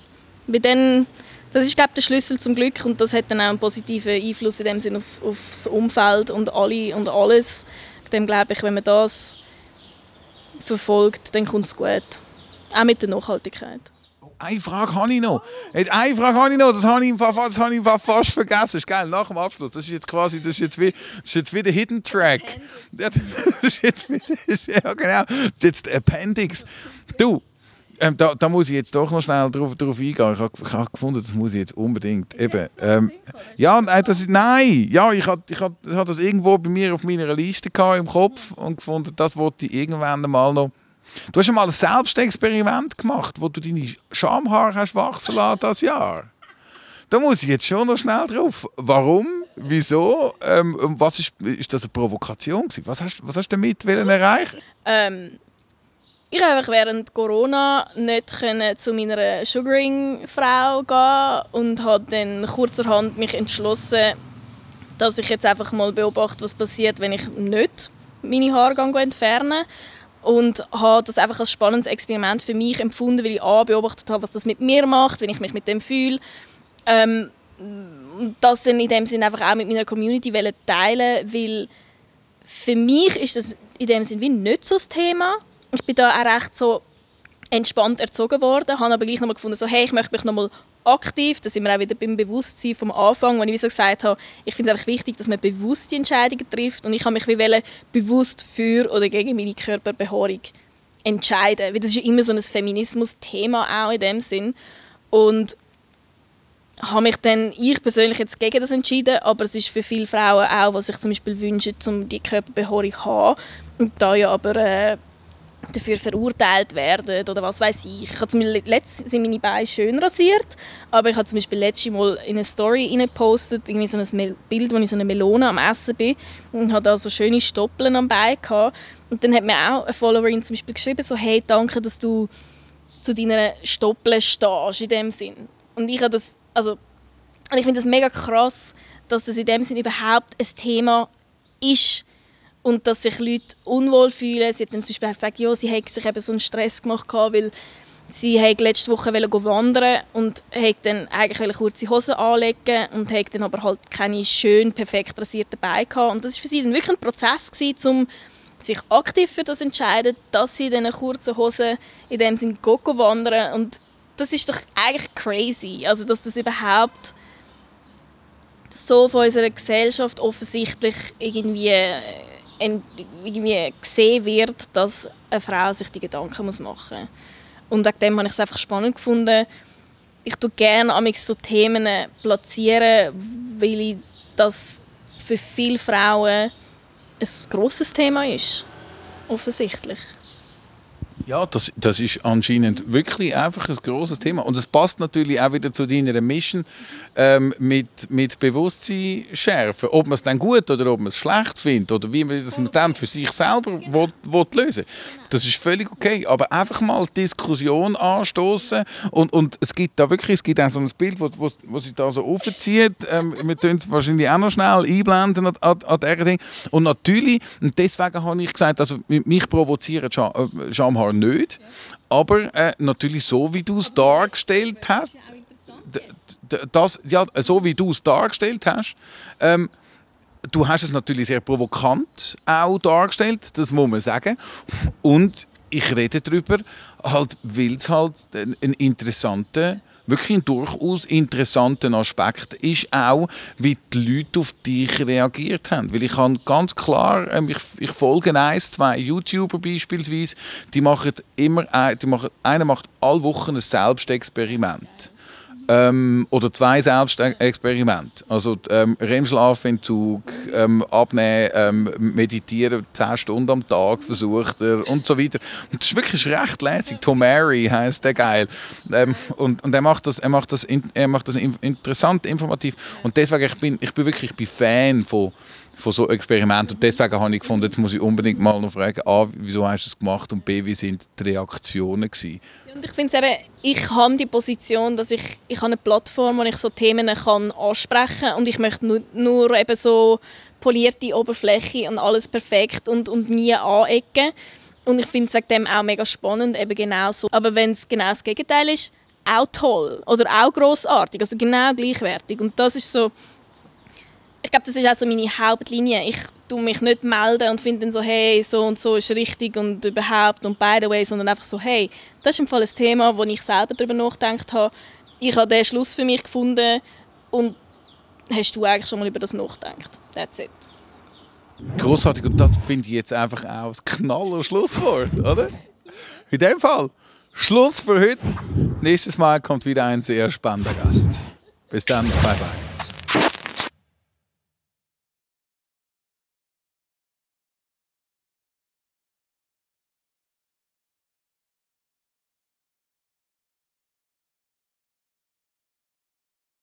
Das ist, glaube ich, der Schlüssel zum Glück und das hat dann auch einen positiven Einfluss in dem Sinn auf das Umfeld und alle und alles. Dem glaube ich, wenn man das verfolgt, dann kommt es gut. Auch mit der Nachhaltigkeit. Eine Frage habe ich noch. Das habe ich fast vergessen. Das ist geil, nach dem Abschluss. Das ist jetzt wie der Hidden Track. Das ist jetzt ja, genau. Jetzt Appendix. Du, da muss ich jetzt doch noch schnell drauf eingehen. Ich habe gefunden, das muss ich jetzt unbedingt. Eben, ja, nein. Ja, ich hatte das irgendwo bei mir auf meiner Liste im Kopf und gefunden, das wollte ich irgendwann mal noch. Du hast einmal ein Selbstexperiment gemacht, wo du deine Schamhaare hast wachsen lassen das Jahr. Da muss ich jetzt schon noch schnell drauf. Warum? Wieso? Was ist das eine Provokation gewesen? Was hast du damit erreichen? Ich konnte einfach während Corona nicht zu meiner Sugaring-Frau gehen und habe dann kurzerhand mich entschlossen, dass ich jetzt einfach mal beobachte, was passiert, wenn ich nicht meine Haare entferne. Und habe das einfach als spannendes Experiment für mich empfunden, weil ich beobachtet habe, was das mit mir macht, wenn ich mich mit dem fühle. Das dann in dem Sinne einfach auch mit meiner Community teilen, weil für mich ist das in dem Sinne wie nicht so das Thema. Ich bin da auch recht so entspannt erzogen worden, habe aber gleich nochmal gefunden, so, hey, ich möchte mich nochmal aktiv, da sind wir auch wieder beim Bewusstsein vom Anfang, wo ich wie so gesagt habe, ich finde es einfach wichtig, dass man bewusste Entscheidungen trifft und ich habe mich wie bewusst für oder gegen meine Körperbehaarung entscheiden, weil das ist ja immer so ein Feminismus-Thema auch in dem Sinn und habe mich dann, ich persönlich jetzt gegen das entschieden, aber es ist für viele Frauen auch, was sich zum Beispiel wünschen, um die Körperbehaarung zu haben und da ja aber dafür verurteilt werden oder was weiß ich. Ich habe zum Beispiel letztens sind meine Beine schön rasiert, aber ich habe zum Beispiel letztes Mal in eine Story gepostet, irgendwie so ein Bild, wo ich so eine Melone am Essen bin und hatte da so schöne Stoppeln am Bein gehabt. Und dann hat mir auch eine Followerin zum Beispiel geschrieben, so, hey, danke, dass du zu deinen Stoppeln stehst, in dem Sinn. Und ich habe das, und ich finde das mega krass, dass das in dem Sinn überhaupt ein Thema ist, und dass sich Leute unwohl fühlen. Sie hat dann zum Beispiel gesagt, ja, sie hätte sich eben so einen Stress gemacht, weil sie letzte Woche wandern und wollte dann eigentlich kurze Hosen anlegen und hatte dann aber halt keine schön perfekt rasierten Beine gehabt. Und das war für sie dann wirklich ein Prozess um sich aktiv für das zu entscheiden, dass sie in diesen kurzen Hosen in dem Sinne wandern. Und das ist doch eigentlich crazy, also dass das überhaupt so von unserer Gesellschaft offensichtlich irgendwie gesehen wird, dass eine Frau sich die Gedanken machen muss. Und wegen dem habe ich es einfach spannend gefunden. Ich tue gerne so Themen platzieren, weil ich das für viele Frauen ein grosses Thema ist. Offensichtlich. Ja, das ist anscheinend wirklich einfach ein grosses Thema. Und es passt natürlich auch wieder zu deiner Mission mit Bewusstsein schärfen. Ob man es dann gut oder ob man es schlecht findet oder wie man das mit dem für sich selber will lösen. Das ist völlig okay. Aber einfach mal Diskussion anstoßen und es gibt auch so ein Bild, wo sich da so aufzieht. Wir können es wahrscheinlich auch noch schnell einblenden an der Ding. Und natürlich, und deswegen habe ich gesagt, also mich provozieren Schamhaare nicht, aber natürlich so, wie du es dargestellt hast, so wie du es dargestellt hast, du hast es natürlich sehr provokant auch dargestellt, das muss man sagen. Und ich rede darüber, halt, weil es halt ein interessanter, wirklich ein durchaus interessanter Aspekt ist auch, wie die Leute auf dich reagiert haben. Weil ich habe ganz klar, ich folge 1, 2 YouTuber beispielsweise, einer macht alle Wochen ein Selbstexperiment. oder 2 Selbstexperimente. Also REM-Schlafentzug, Abnehmen, Meditieren 10 Stunden am Tag versucht er und so weiter. Und das ist wirklich recht lässig. Tomari heisst der geil. Und er macht das interessant, informativ. Und deswegen, ich bin wirklich Fan von so Experimenten. Und deswegen habe ich gefunden, jetzt muss ich unbedingt mal noch fragen, A, wieso hast du es gemacht und B, wie sind die Reaktionen gewesen? Und ich finde es eben, ich habe die Position, dass ich habe eine Plattform, wo ich so Themen kann ansprechen kann und ich möchte nur eben so polierte Oberfläche und alles perfekt und nie anecken. Und ich finde es wegen dem auch mega spannend, eben genau so. Aber wenn es genau das Gegenteil ist, auch toll oder auch grossartig, also genau gleichwertig. Und das ist so, ich glaube, das ist auch so meine Hauptlinie. Ich tue mich nicht melden und finde dann so, hey, so und so ist richtig und überhaupt und by the way, sondern einfach so, hey, das ist im Fall ein Thema, wo ich selber darüber nachgedacht habe. Ich habe den Schluss für mich gefunden und hast du eigentlich schon mal über das nachgedacht? That's it. Grossartig, und das finde ich jetzt einfach auch das knaller Schlusswort, oder? In dem Fall, Schluss für heute. Nächstes Mal kommt wieder ein sehr spannender Gast. Bis dann, bye bye.